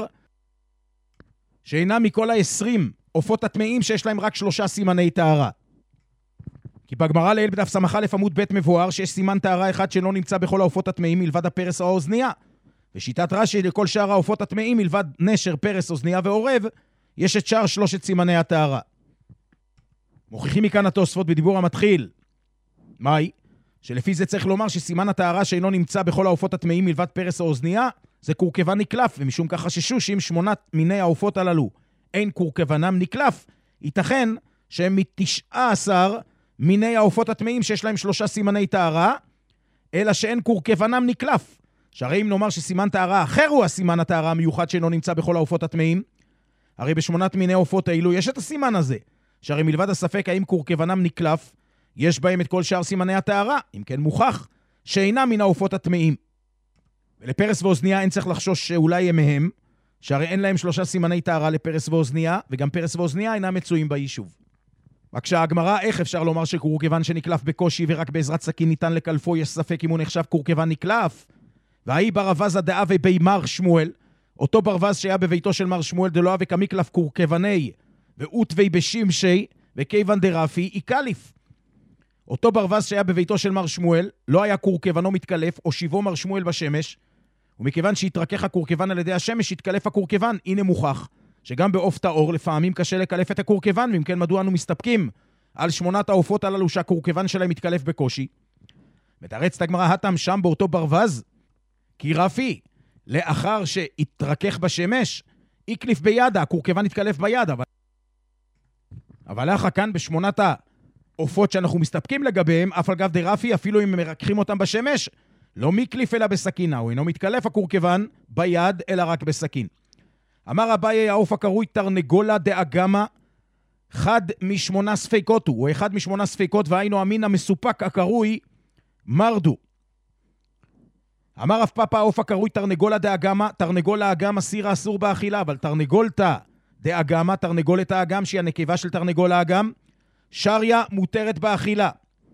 שאינם מכל 20 עופות הטמאים שיש להם רק 3 סימני טהרה. כי בגמרא לעיל בדף סמך א' עמוד ב' מבואר שיש סימן טהרה אחד שלא נמצא בכל העופות הטמאים מלבד הפרס או האוזנייה. ושיטת רש"י לכל שאר העופות הטמאים מלבד נשר, פרס, אוזנייה ועורב, יש את שאר 3 סימני הטהרה. מוכיחים מכאן התוספות בדיבור המתחיל. מהי? שלפי זה צריך לומר שסימן הטהרה שאינו נמצא בכל העופות הטמאים מלבד פרס או אוזנייה, זה קורקבן נקלף, ומשום כך חששו שאם 8 מיני העופות הללו אין קורקבנם נקלף, ייתכן שהם מ19 מיני העופות הטמאים שיש להם 3 סימני טהרה, אלא שאין קורקבנם נקלף. שהרי אם נאמר שסימן טהרה אחר הוא הסימן הטהרה המיוחד שאינו נמצא בכל העופות הטמאים, הרי ב8 מיני העופות האלו יש את הסימן הזה, שהרי מלבד הספק האם קורקבנם נקלף, יש בהם את כל שאר סימני הטהרה, אם כן מוכח שאינם מן העופות הטמאים. ולפרס ואוזנייה אין צריך לחשוש שאולי הם מהם, שהרי אין להם 3 סימני טהרה לפרס ואוזנייה, וגם פרס ואוזנייה אינם מצויים ביישוב. רק שהגמרא, איך אפשר לומר שקורקבן שנקלף בקושי ורק בעזרת סכין ניתן לקלפו, יש ספק אם הוא נחשב קורקבן נקלף? והאי ברווז הדעה ובי מר שמואל, אותו ברווז שהיה בביתו של מר שמואל דלא אבי כמקלף קורקבני ואותווי בשמשי וכיוון דרפי איקליף. אותו ברווז שהיה בביתו של מר שמואל לא היה קורקבנו מתקלף או שיבו מר שמואל בשמש, ומכיוון שהתרכך הקורקבן על ידי השמש התקלף הקורקבן. הנה מוכח שגם בעוף טהור לפעמים קשה לקלף את הקורקבן, ואם כן מדוע אנו מסתפקים על 8 העופות הללו שהקורקבן שלהם מתקלף בקושי? מתרצת הגמרא התם שם באותו ברווז כי רפי לאחר שהתרכך בשמש איקליף בידה, הקורקבן התקלף ביד, אבל לאחר כאן ב8 העופות שאנחנו מסתפקים לגביהם, אף על גב דרפי, אפילו אם מרככים אותם בשמש, לא מקליף אלא בסכינה, הוא אינו מתקלף הקורקבן ביד אלא רק בסכין. אמר אביי העוף הקרוי תרנגולה דאגמה, אחד מ8 ספיקות הוא אחד מ8 ספיקות, והיינו המין המסופק הקרוי מרדו. אמר רב פאפא, העוף הקרוי תרנגולה דאגמה, תרנגול האגם אסיר האסור באכילה, אבל תרנגולתא דאגמה, תרנגולת האגם שהיא הנקבה של תרנגול האגם, שריה מותרת באכילה.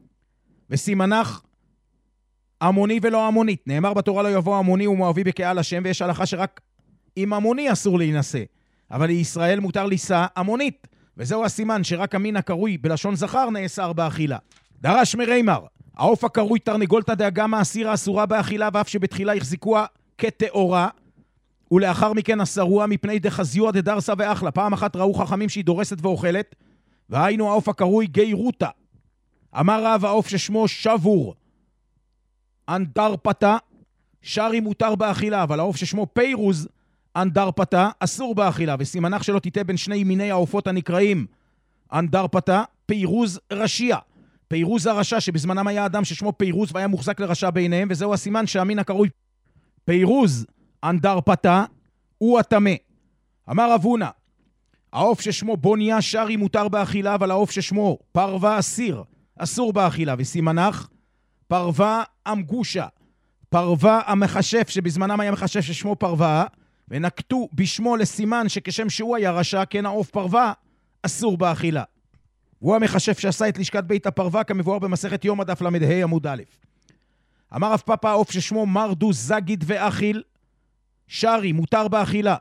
וסימנך המוני ולא המונית. נאמר בתורה לא יבוא המוני ומואבי בקהל השם, ויש הלכה שרק עם המוני אסור להינשא. אבל לישראל מותר לישא המונית. וזהו הסימן שרק המין הקרוי בלשון זכר נאסר באכילה. דרש מרימר, העוף הקרוי תרנגולתא דאגמה אסיר האסורה באכילה, ואף שבתחילה החזיקוה כתאורה, ולאחר מכן אסרוה מפני דחזיוה דדרסה ואחלה. פעם אחת ראו חכמים שהיא דורסת ואוכלת, והיינו העוף הקרוי גיירותה. אמר רב, העוף ששמו שבור אנדרפתה, שרי מותר באכילה, אבל העוף ששמו פירוז אנדרפתה אסור באכילה, וסימנך שלא תיתה בין שני מיני העופות הנקראים אנדרפתה, פירוז רשיה. פירוז הרשע, שבזמנם היה אדם ששמו פירוז והיה מוחזק לרשע ביניהם, וזהו הסימן שהמין הקרוי פירוז אנדרפתה הוא הטמא. אמר רב הונא, העוף ששמו בוניה שרי מותר באכילה, אבל העוף ששמו פרווה אסיר אסור באכילה, וסימנך פרווה אמגושה, פרווה המחשף, שבזמנם היה מחשף ששמו פרווה, ונקטו בשמו לסימן שכשם שהוא היה רשע, כן העוף פרווה אסור באכילה. הוא המחשף שעשה את לשכת בית הפרווה, כמבואר במסכת יום הדף למדה עמוד א'. אמר רב פאפא, העוף ששמו מרדו זגיד ואכיל, שרי מותר באכילה,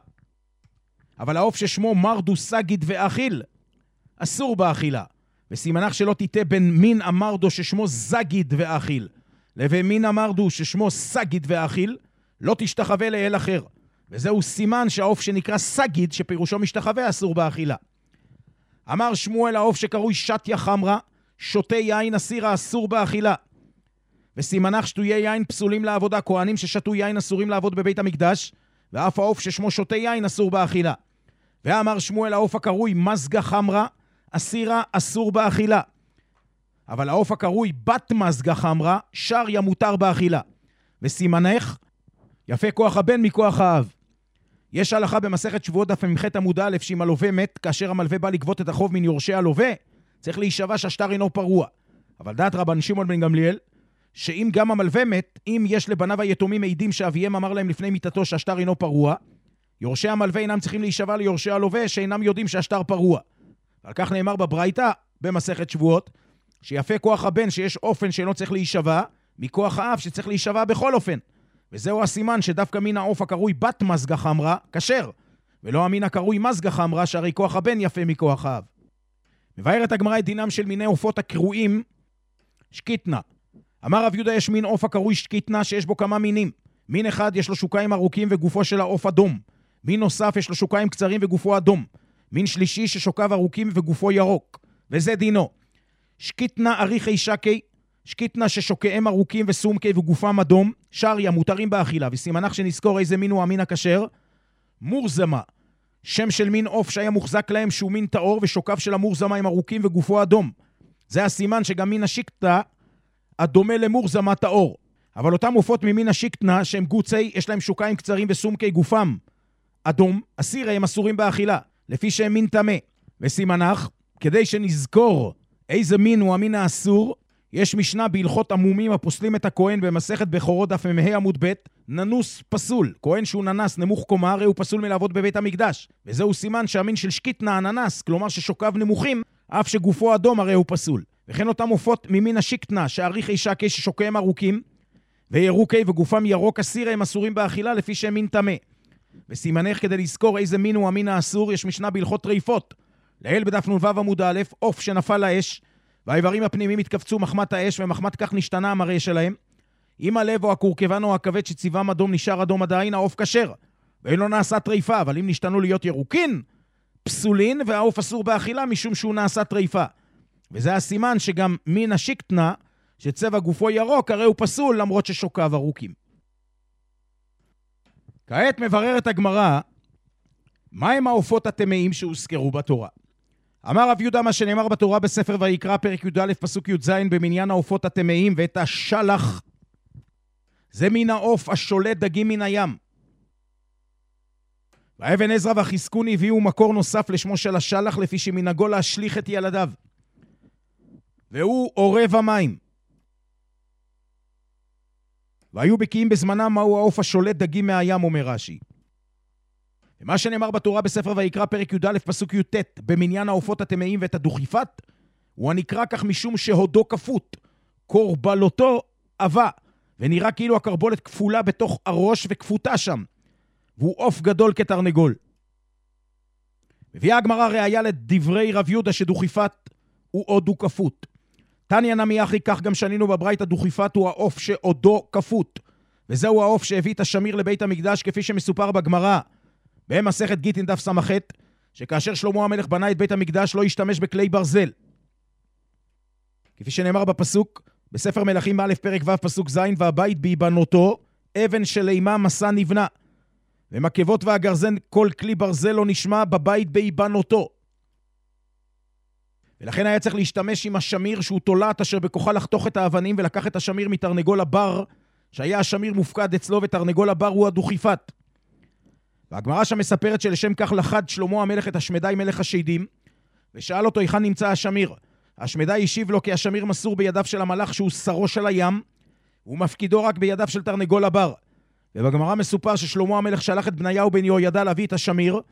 אבל העוף ששמו מרדו סגיד ואכיל אסור באכילה, וסימנך שלא תיתה בין מין המרדו ששמו זגיד ואכיל לבין מין המרדו ששמו סגיד ואכיל, לא תשתחווה לאל אחר, וזהו סימן שהעוף שנקרא סגיד שפירושו משתחווה אסור באכילה. אמר שמואל, העוף שקרוי שתיה חמרה שותה יין אסיר האסור באכילה, וסימנך שטויי יין פסולים לעבודה, כהנים ששתו יין אסורים לעבוד בבית המקדש, ואף העוף ששמו שותה יין אסור באכילה. ואמר שמואל, העוף הקרוי מזגה חמרה אסירה אסור באכילה, אבל העוף הקרוי בת מזגה חמרה שריה מותר באכילה, וסימנך יפה כוח הבן מכוח האב. יש הלכה במסכת שבועות דף מ"ח עמוד א', שאם הלווה מת, כאשר המלווה בא לגבות את החוב מן יורשי הלווה, צריך להישבע שהשטר אינו פרוע. אבל דעת רבן שמעון בן גמליאל, שאם גם המלווה מת, אם יש לבניו היתומים מעידים שאביהם אמר להם לפני מיתתו שהשטר אינו פרוע, יורשי המלווה אינם צריכים להישבע ליורשי הלווה שאינם יודעים שהשטר פרוע. ועל כך נאמר בברייתא במסכת שבועות, שיפה כוח הבן שיש אופן שאינו צריך להישבע, מכוח האב שצריך להישבע בכל אופן. וזהו הסימן שדווקא מן העוף הקרוי בת מזגה חמרה כשר, ולא המין הקרוי מזגה חמרה שהרי כוח הבן יפה מכוח האב. מבארת הגמרא את דינם של מיני עופות הקרויים שקיטנה. אמר רב יהודה, יש מין עוף הקרוי שקיטנה שיש בו כמה מינים. מין אחד יש לו שוקיים ארוכים וגופו של העוף אדום. מין נוסף יש לו שוקיים קצרים וגופו אדום. מין שלישי ששוקיו ארוכים וגופו ירוק. וזה דינו. שקיטנה אריכי שקי, שקיטנה ששוקיהם ארוכים וסומקי וגופם אדום, שריה מותרים באכילה, וסימנך שנזכור איזה מין הוא המין הכשר. מורזמה, שם של מין עוף שהיה מוחזק להם שהוא מין טהור, ושוקיו של המורזמה הם ארוכים וגופו אדום. זה הסימן שגם מין השיקטה הדומה למורזמה טהור. אבל אותם עופות ממין השיקטנה שהם גוצי, יש להם שוקיים קצרים וסומקי גופם אדום, אסירי הם אסורים באכילה, לפי שהם מין טמא. וסימנך, כדי שנזכור איזה מין הוא המין האסור, יש משנה בהלכות עמומים הפוסלים את הכהן במסכת בכורות דף מ"ה עמוד ב', ננוס פסול. כהן שהוא ננס נמוך קומה, הרי הוא פסול מלעבוד בבית המקדש. וזהו סימן שהמין של שקיטנה הננס, כלומר ששוקיו נמוכים, אף שגופו אדום הרי הוא פסול. וכן אותם עופות ממין השיקטנה, שאריכי שקי ששוקיהם ארוכים, וירוקי וגופם ירוק אסירי הם אסורים באכילה לפי שהם מין טמא. וסימנך כדי לזכור איזה מין הוא המין האסור, יש משנה בהלכות טריפות. לעיל בדף נ"ו עמוד א', עוף שנפל לאש, והאיברים הפנימיים התכווצו מחמת האש, ומחמת כך נשתנה המראה שלהם. אם הלב או הקורקבן או הכבד שצבעם אדום נשאר אדום עדיין, העוף כשר, ואין לו נעשה טריפה, אבל אם נשתנו להיות ירוקין, פסולין, והעוף אסור באכילה משום שהוא נעשה טריפה. וזה הסימן שגם מין השיקטנה, שצבע גופו ירוק, הרי הוא פסול למרות ששוקיו ארוכים. כעת מבררת הגמרא, מהם העופות הטמאים שהוזכרו בתורה? אמר רב יהודה, מה שנאמר בתורה בספר ויקרא פרק י"א פסוק י"ז במניין העופות הטמאים, ואת השלח, זה מן העוף השולט דגים מן הים. ואבן עזרא והחזקון הביאו מקור נוסף לשמו של השלח, לפי שמנהגו להשליך את ילדיו, והוא עורב המים. והיו בקיאים בזמנם מהו העוף השולט דגים מהים, אומר רש"י. ומה שנאמר בתורה בספר ויקרא פרק י"א פסוק י"ט, במניין העופות הטמאים ואת הדוכיפת, הוא הנקרא כך משום שהודו כפות, קורבלותו עבה, ונראה כאילו הקרבולת כפולה בתוך הראש וכפותה שם, והוא עוף גדול כתרנגול. מביאה הגמרא ראיה לדברי רב יהודה שדוכיפת הוא עודו כפות. תניא נמי אחי, כך גם שנינו בברייתא, דוכיפת הוא העוף שעודו כפות, וזהו העוף שהביא את השמיר לבית המקדש, כפי שמסופר בגמרא במסכת גיטין דף ס"ח, שכאשר שלמה המלך בנה את בית המקדש לא השתמש בכלי ברזל, כפי שנאמר בפסוק בספר מלכים א' פרק ו' פסוק ז', והבית בהיבנותו אבן שלימה מסע נבנה, ומקבות והגרזן כל כלי ברזל לא נשמע בבית בהיבנותו. ולכן היה צריך להשתמש עם השמיר שהוא תולעת אשר בכוחה לחתוך את האבנים, ולקח את השמיר מתרנגול הבר שהיה השמיר מופקד אצלו, ותרנגול הבר הוא הדוכיפת. והגמרא שם מספרת שלשם כך לחד שלמה המלך את השמדי מלך השדים, ושאל אותו היכן נמצא השמיר. השמדי השיב לו כי השמיר מסור בידיו של המלאך שהוא שרו של הים, הוא מפקידו רק בידיו של תרנגול הבר. ובגמרא מסופר ששלמה המלך שלח את בניהו בן יהוידע להביא את השמיר,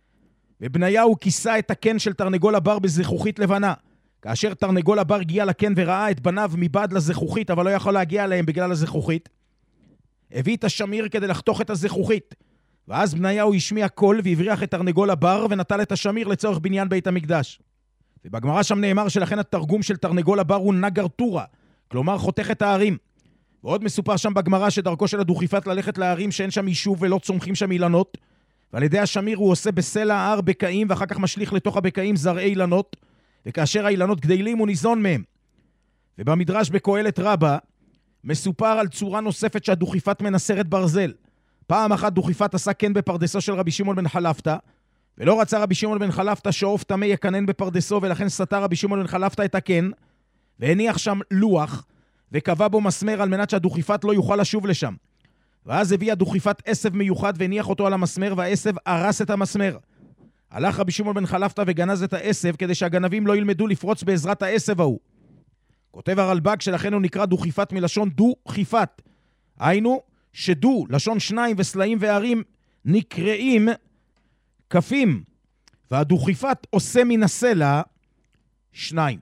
ובניהו כיסה את הקן של תרנגול הבר בזכוכית לבנה. כאשר תרנגול הבר הגיע לקן וראה את בניו מבעד לזכוכית, אבל לא יכול להגיע אליהם בגלל הזכוכית, הביא את השמיר כדי לחתוך את הזכוכית. ואז בניהו השמיע קול והבריח את תרנגול הבר ונטל את השמיר לצורך בניין בית המקדש. ובגמרא שם נאמר שלכן התרגום של תרנגול הבר הוא נגר טורה, כלומר חותך את הערים. ועוד מסופר שם בגמרא שדרכו של הדוכיפת ללכת לערים שאין שם יישוב ולא צומחים שם אילנות, ועל ידי השמיר הוא עושה בסלע ההר בקעים, ואחר כך משליך לתוך הבקעים זרעי אילנות, וכאשר האילנות גדלים הוא ניזון מהם. ובמדרש בקהלת רבה מסופר על צורה נוספת שהדוכיפת מנסרת ברזל. פעם אחת דוכיפת עשה כן בפרדסו של רבי שמעון בן חלפתא, ולא רצה רבי שמעון בן חלפתא שעוף טמא יקנן בפרדסו, ולכן סתר רבי שמעון בן חלפתא את הקן, והניח שם לוח, וקבע בו מסמר על מנת שהדוכיפת לא יוכל לשוב לשם. ואז הביא הדוכיפת עשב מיוחד והניח אותו על המסמר, והעשב הרס את המסמר. הלך רבי שמעון בן חלפתא וגנז את העשב, כדי שהגנבים לא ילמדו לפרוץ בעזרת העשב ההוא. כותב הרלב"ג שלכן הוא נקרא דוכיפת מלשון דו-חיפת. היינו שדו, לשון שניים, וסלעים וערים נקראים כפים, והדוכיפת עושה מן הסלע שניים.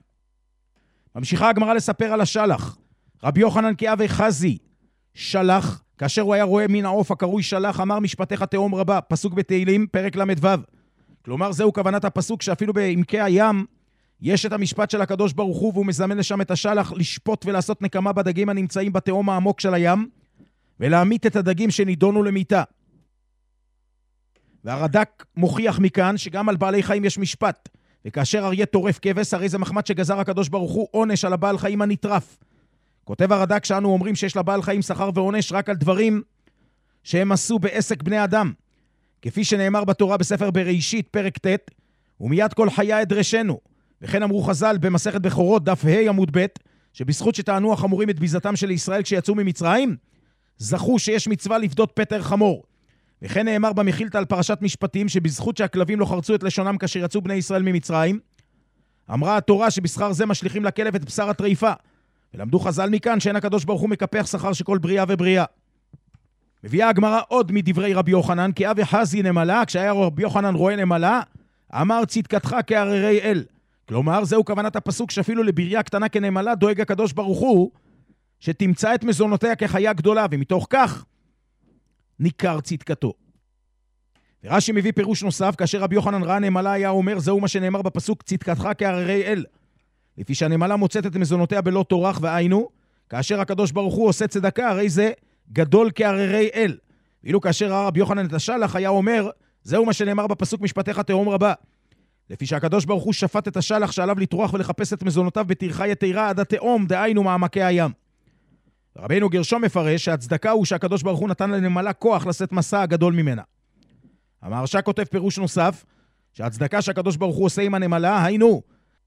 ממשיכה הגמרא לספר על השלח. רבי יוחנן כאבי חזי שלח, כאשר הוא היה רואה מן העוף הקרוי שלח, אמר משפטיך תהום רבה, פסוק בתהילים פרק ל"ו. כלומר זהו כוונת הפסוק, שאפילו בעמקי הים יש את המשפט של הקדוש ברוך הוא, והוא מזמן לשם את השלח לשפוט ולעשות נקמה בדגים הנמצאים בתהום העמוק של הים, ולהמית את הדגים שנידונו למיתה. והרד"ק מוכיח מכאן שגם על בעלי חיים יש משפט, וכאשר אריה טורף כבש, הרי זה מחמד שגזר הקדוש ברוך הוא עונש על הבעל חיים הנטרף. כותב הרד"ק שאנו אומרים שיש לבעל חיים שכר ועונש רק על דברים שהם עשו בעסק בני אדם, כפי שנאמר בתורה בספר בראשית פרק ט', ומיד כל חיה אדרשנו. וכן אמרו חז"ל במסכת בכורות דף ה' עמוד ב', שבזכות שטענו החמורים את ביזתם של ישראל כשיצאו ממצרים, זכו שיש מצווה לפדות פטר חמור. וכן נאמר במחילתא על פרשת משפטים, שבזכות שהכלבים לא חרצו את לשונם כאשר יצאו בני ישראל ממצרים, אמרה התורה שבשכר זה משליכים לכלב את בשר הטריפה. ולמדו חז"ל מכאן שאין הקדוש ברוך הוא מקפח שכר שכל בריאה ובריאה. מביאה הגמרא עוד מדברי רבי יוחנן, כי אבי חזי נמלה, כשהיה רבי יוחנן רואה נמלה, אמר צדקתך כהררי אל. כלומר, זהו כוונת הפסוק שאפילו לבריה קטנה כנמלה דואג הקדוש ברוך הוא, שתמצא את מזונותיה כחיה גדולה, ומתוך כך ניכר צדקתו. ורש"י מביא פירוש נוסף, כאשר רבי יוחנן ראה נמלה היה אומר, זהו מה שנאמר בפסוק צדקתך כהררי אל. לפי שהנמלה מוצאת את מזונותיה בלא טורח, והיינו, כאשר הקדוש ברוך הוא עושה צדקה, הרי זה גדול כהררי אל. ואילו כאשר ראה רבי יוחנן את השלח, היה אומר, זהו מה שנאמר בפסוק משפטיך תהום רבה. לפי שהקדוש ברוך הוא שפט את השלח שעליו לטרוח ולחפש את מזונותיו בטרחה יתירה עד התהום, דהיינו מעמקי הים. רבינו גרשום מפרש שהצדקה הוא שהקדוש ברוך הוא נתן לנמלה כוח לשאת מסע הגדול ממנה. המהרש"א כותב פירוש נוסף, שהצדקה שהקדוש ברוך הוא עושה עם הנמלה, היינו,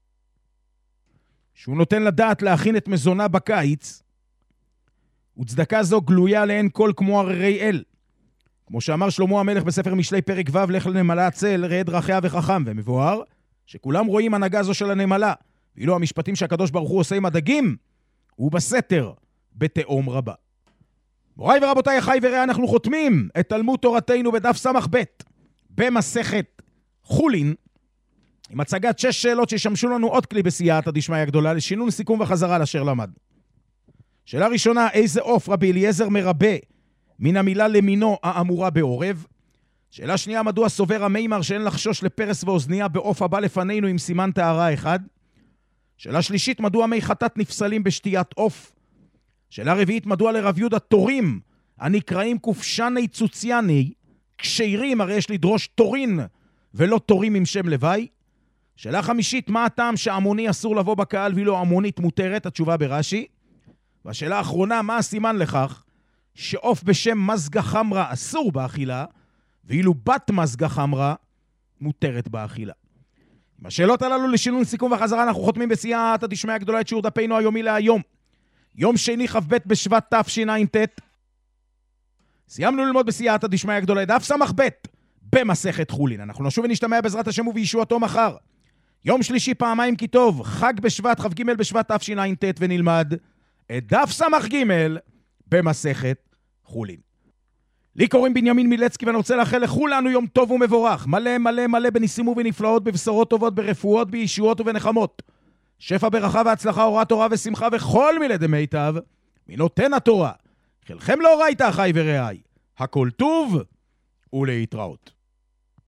שהוא נותן לדעת להכין את מזונה בקיץ, וצדקה זו גלויה לעין כל כמו הררי אל. כמו שאמר שלמה המלך בספר משלי פרק ו', לך לנמלה הצל, ראה דרכיה וחכם, ומבואר שכולם רואים הנהגה זו של הנמלה, ואילו המשפטים שהקדוש ברוך הוא עושה עם הדגים, הוא בסתר בתהום רבה. מוריי ורבותיי, אחי ורעי, אנחנו חותמים את תלמוד תורתנו בדף סמך ב' במסכת חולין, עם הצגת 6 שאלות שישמשו לנו עוד כלי בסייעתא דשמיא הגדולה, לשינון סיכום וחזרה לאשר למד. שאלה ראשונה, איזה עוף רבי אליעזר מרבה מן המילה למינו האמורה בעורב? שאלה שנייה, מדוע סובר המימר שאין לחשוש לפרס ואוזניה בעוף הבא לפנינו עם סימן טהרה אחד? שאלה שלישית, מדוע מי חטאת נפסלים בשתיית עוף? שאלה רביעית, מדוע לרב יהודה תורים הנקראים קופשני צוציאני כשרים, הרי יש לדרוש תורין ולא תורים עם שם לוואי? שאלה חמישית, מה הטעם שעמוני אסור לבוא בקהל ואילו עמונית מותרת? התשובה ברש"י. והשאלה האחרונה, מה הסימן לכך שעוף בשם מזגה חמרה אסור באכילה ואילו בת מזגה חמרה מותרת באכילה? עם השאלות הללו לשינון סיכום וחזרה אנחנו חותמים בסייעתא דשמיא הגדולה את שיעור דפנו היומי להיום, יום שני כ"ב בשבט תשע"ט. סיימנו ללמוד בסייעתא דשמיא הגדולה דף סמך ב' במסכת חולין. אנחנו נשוב ונשתמע בעזרת השם ובישועתו מחר, יום שלישי פעמיים כי טוב, חג בשבט כ"ג בשבט תשע"ט, ונלמד את דף סמך ג' במסכת חולין. לי קוראים בנימין מילצקי, ואני רוצה לאחל לכולנו יום טוב ומבורך, מלא מלא מלא בניסים ובנפלאות, בבשורות טובות, ברפואות, בישועות ובנחמות, שפע ברכה והצלחה, אורה תורה ושמחה וכל מילי דמיטב מנותן התורה. חלכם לאורייתא אחי ורעי, הכל טוב ולהתראות.